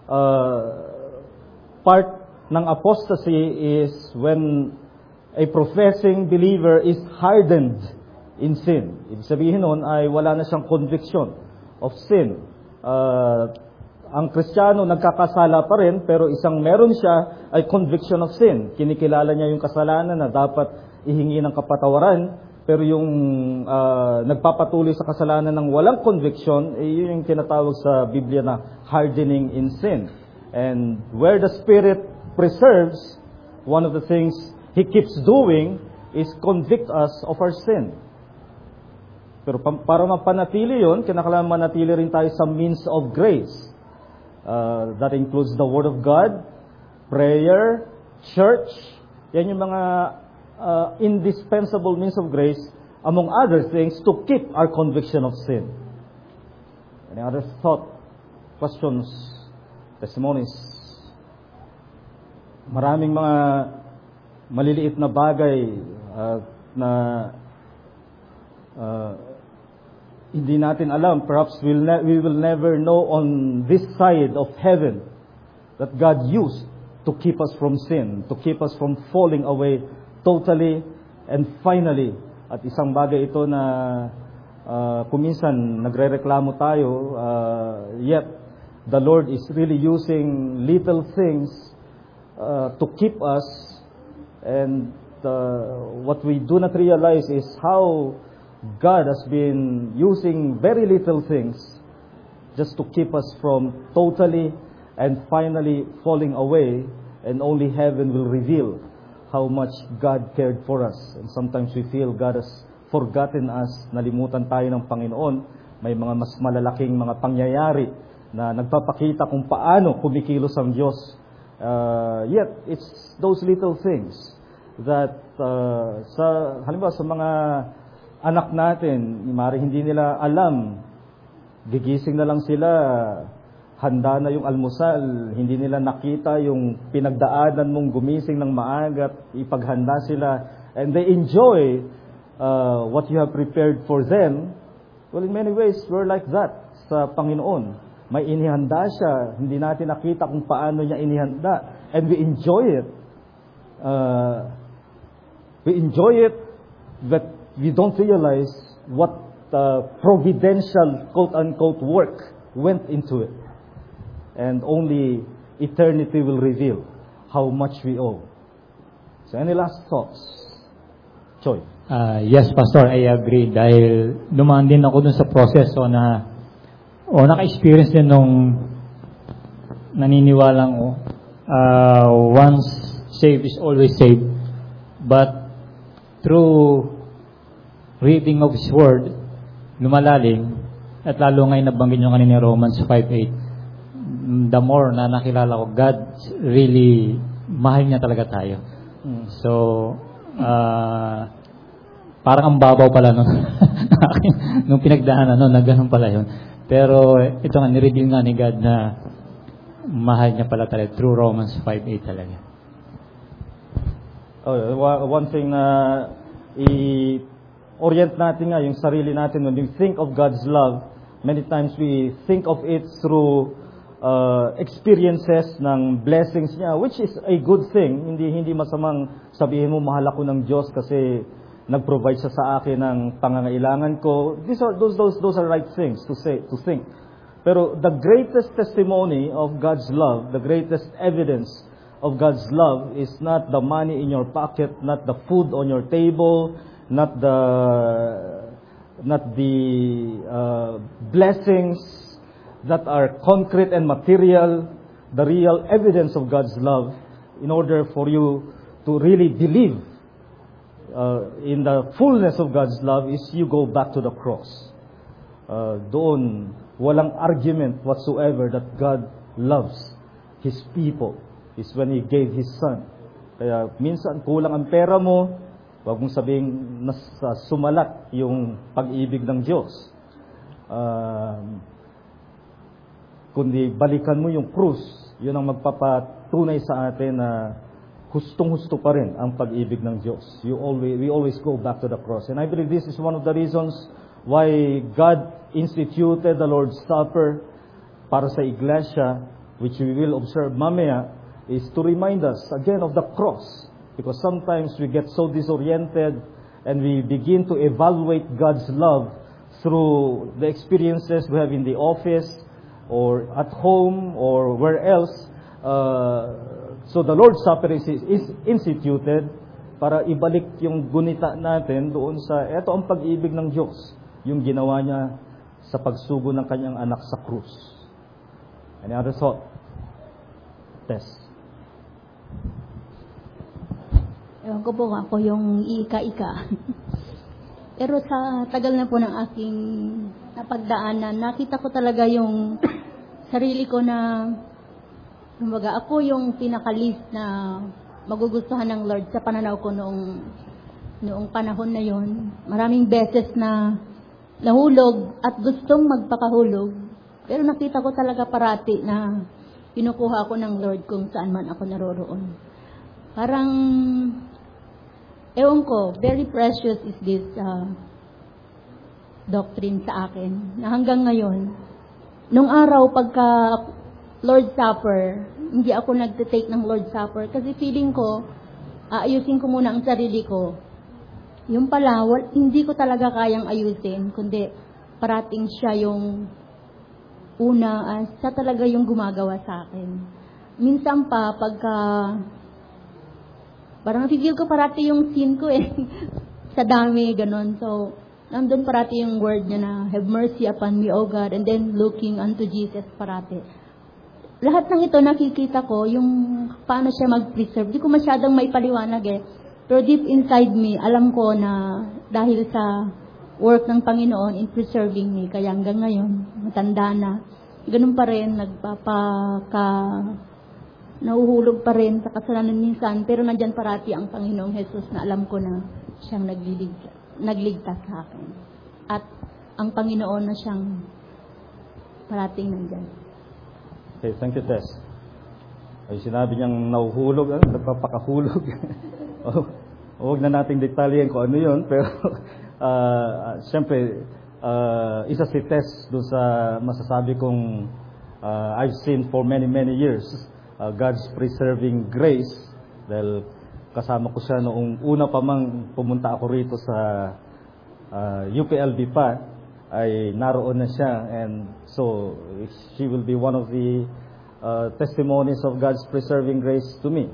part ng apostasy is when a professing believer is hardened in sin. Ibig sabihin nun ay wala na siyang conviction of sin. Ang Kristiyano nagkakasala pa rin, pero isang meron siya ay conviction of sin. Kinikilala niya yung kasalanan na dapat ihingi ng kapatawaran, pero yung nagpapatuloy sa kasalanan ng walang conviction, yun yung tinatawag sa Biblia na hardening in sin. And where the Spirit preserves, one of the things He keeps doing is convict us of our sin. Pero para mapanatili yun, kinakailangan manatili rin tayo sa means of grace. That includes the Word of God, prayer, church. Yan yung mga indispensable means of grace, among other things, to keep our conviction of sin. Any other thought, questions, testimonies? Maraming mga maliliit na bagay na hindi natin alam. Perhaps we will never know on this side of heaven that God used to keep us from sin, to keep us from falling away totally and finally. At isang bagay ito na kuminsan nagrereklamo tayo, yet the Lord is really using little things to keep us, and what we do not realize is how God has been using very little things just to keep us from totally and finally falling away, and only heaven will reveal how much God cared for us. And sometimes we feel God has forgotten us, nalimutan tayo ng Panginoon. May mga mas malalaking mga pangyayari na nagpapakita kung paano kumikilos ang Diyos. Yet, it's those little things that, halimbawa sa mga anak natin, maaaring hindi nila alam, gigising na lang sila, handa na yung almusal, hindi nila nakita yung pinagdaanan mong gumising ng maaga, ipaghanda sila, and they enjoy what you have prepared for them. Well, in many ways, we're like that sa Panginoon. May inihanda siya, hindi natin nakita kung paano niya inihanda, and we enjoy it. But we don't realize what providential, quote-unquote, work went into it. And only eternity will reveal how much we owe. So, any last thoughts? Choy? Yes, Pastor, I agree. Dahil dumaan din ako dun sa proseso na naka-experience din nung naniniwalang once saved is always saved. But through reading of His Word, lumalalim, at lalo ngayon nabanggit nyo kanina Romans 5:8, the more na nakilala ko, God really, mahal niya talaga tayo. So, parang ang babaw pala nung pinagdaanan, na ganun pala yun. Pero ito nga, nireveal nga ni God na mahal niya pala talaga through Romans 5:8 talaga. One thing na i-orient natin nga yung sarili natin when we think of God's love, many times we think of it through experiences ng blessings niya, which is a good thing. Hindi masamang sabihin mo mahal ako ng Diyos kasi nag-provide siya sa akin ng pangangailangan ko. Those are right things to think. Pero the greatest testimony of God's love, the greatest evidence of God's love is not the money in your pocket, not the food on your table, not the blessings that are concrete and material. The real evidence of God's love, in order for you to really believe in the fullness of God's love, is you go back to the cross. Doon, walang argument whatsoever that God loves His people, is when He gave His Son. Kaya minsan kulang ang pera mo, wag mong sabihing sumalat yung pag-ibig ng Diyos. Kundi balikan mo yung krus, yun ang magpapatunay sa atin na hustong-husto pa rin ang pag-ibig ng Diyos. We always go back to the cross. And I believe this is one of the reasons why God instituted the Lord's Supper para sa iglesia, which we will observe mamaya, is to remind us again of the cross. Because sometimes we get so disoriented and we begin to evaluate God's love through the experiences we have in the office, or at home, or where else. So the Lord's Supper is instituted para ibalik yung gunita natin doon sa, eto ang pag-ibig ng Diyos, yung ginawa niya sa pagsugo ng kanyang anak sa krus. Any other thought? Tess. Ewan ko po ako yung ika-ika. Pero sa tagal na po ng aking napagdaanan, nakita ko talaga yung sarili ko na, kumbaga, ako yung pinaka-least na magugustuhan ng Lord sa pananaw ko noong panahon na yon. Maraming beses na nahulog at gustong magpakahulog. Pero nakita ko talaga parati na kinukuha ako ng Lord kung saan man ako naroroon. Parang ewan ko, very precious is this doctrine sa akin, na hanggang ngayon, nung araw pagka Lord Supper, hindi ako nagtitake ng Lord Supper kasi feeling ko, ayusin ko muna ang sarili ko. Yung pala, hindi ko talaga kayang ayusin, kundi parating siya yung una, siya talaga yung gumagawa sa akin. Minsan pa, pagka, parang feel ko parati yung sin ko sa dami, ganun. So, nandun parati yung word niya na, have mercy upon me, O God, and then looking unto Jesus parati. Lahat ng ito nakikita ko, yung paano siya mag-preserve. Di ko masyadong may paliwanag Pero deep inside me, alam ko na dahil sa work ng Panginoon in preserving me, kaya hanggang ngayon, matanda na, ganun pa rin, nahuhulog pa rin sa kasalanan minsan, pero nandyan parati ang Panginoong Jesus na alam ko na siyang nagligtas sa akin. At ang Panginoon na siyang parating nandyan. Okay, thank you, Tess. Ay sinabi niyang nahuhulog, nagpapakahulog. Huwag na nating detalyen kung ano yun, pero siyempre, isa si Tess doon sa masasabi kong I've seen for many, many years God's preserving grace, dahil kasama ko siya noong una pa mang pumunta ako rito sa UPLB pa, ay naroon na siya, and so she will be one of the testimonies of God's preserving grace to me.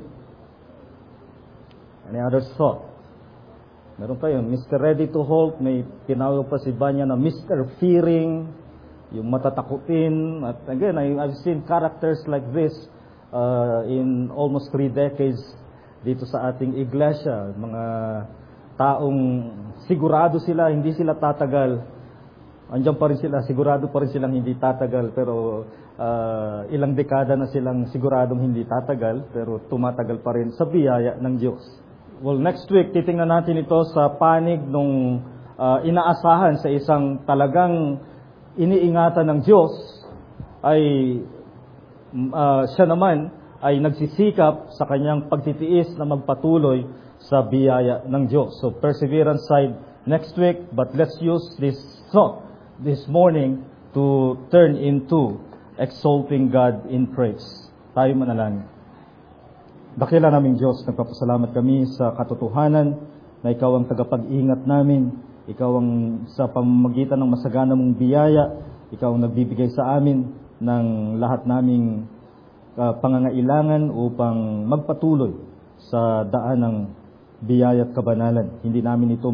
Any other thought? Meron pa yun, Mr. Ready to Hold, may tinawag pa si Banya na Mr. Fearing, yung matatakutin. At again, I've seen characters like this in almost 3 decades dito sa ating iglesia. Mga taong sigurado sila, hindi sila tatagal. Andiyan pa rin sila, sigurado pa rin silang hindi tatagal, pero ilang dekada na silang siguradong hindi tatagal, pero tumatagal pa rin sa biyaya ng Diyos. Well, next week, titingnan natin ito sa panig nung inaasahan sa isang talagang iniingatan ng Diyos, ay siya naman ay nagsisikap sa kanyang pagtitiis na magpatuloy sa biyaya ng Diyos. So, perseverance side next week, but let's use this thought this morning to turn into exalting God in praise. Tayo manalangin. Dakila naming Diyos, nagpapasalamat kami sa katotohanan na Ikaw ang tagapag-ingat namin. Ikaw ang sa pamamagitan ng masagana mong biyaya, Ikaw ang nagbibigay sa amin ng lahat naming pangangailangan upang magpatuloy sa daan ng biyaya at kabanalan. Hindi namin ito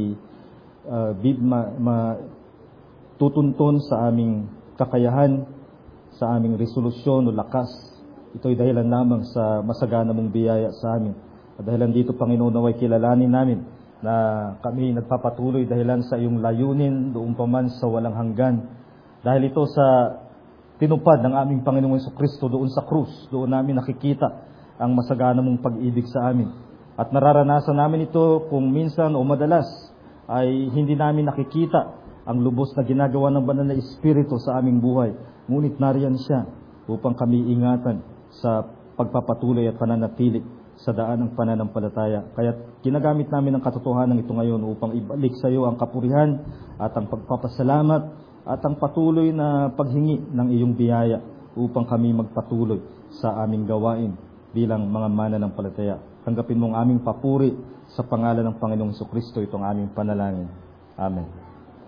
tutuntun sa aming kakayahan, sa aming resolusyon o lakas. Ito'y dahilan lamang sa masagana mong biyaya sa amin. At dahilan dito, Panginoon, naway kilalanin namin na kami nagpapatuloy dahilan sa iyong layunin doon pa man sa walang hanggan. Dahil ito sa tinupad ng aming Panginoong Jesucristo doon sa krus, doon namin nakikita ang masagana mong pag-ibig sa amin. At nararanasan namin ito kung minsan o madalas ay hindi namin nakikita ang lubos na ginagawa ng banal na Espiritu sa aming buhay. Ngunit nariyan siya upang kami ingatan sa pagpapatuloy at pananatili sa daan ng pananampalataya. Kaya ginagamit namin ang katotohanan ito ngayon upang ibalik sa iyo ang kapurihan at ang pagpapasalamat at ang patuloy na paghingi ng iyong biyaya upang kami magpatuloy sa aming gawain bilang mga mananampalataya. Tanggapin mo ang aming papuri sa pangalan ng Panginoong Jesucristo, itong aming panalangin. Amen.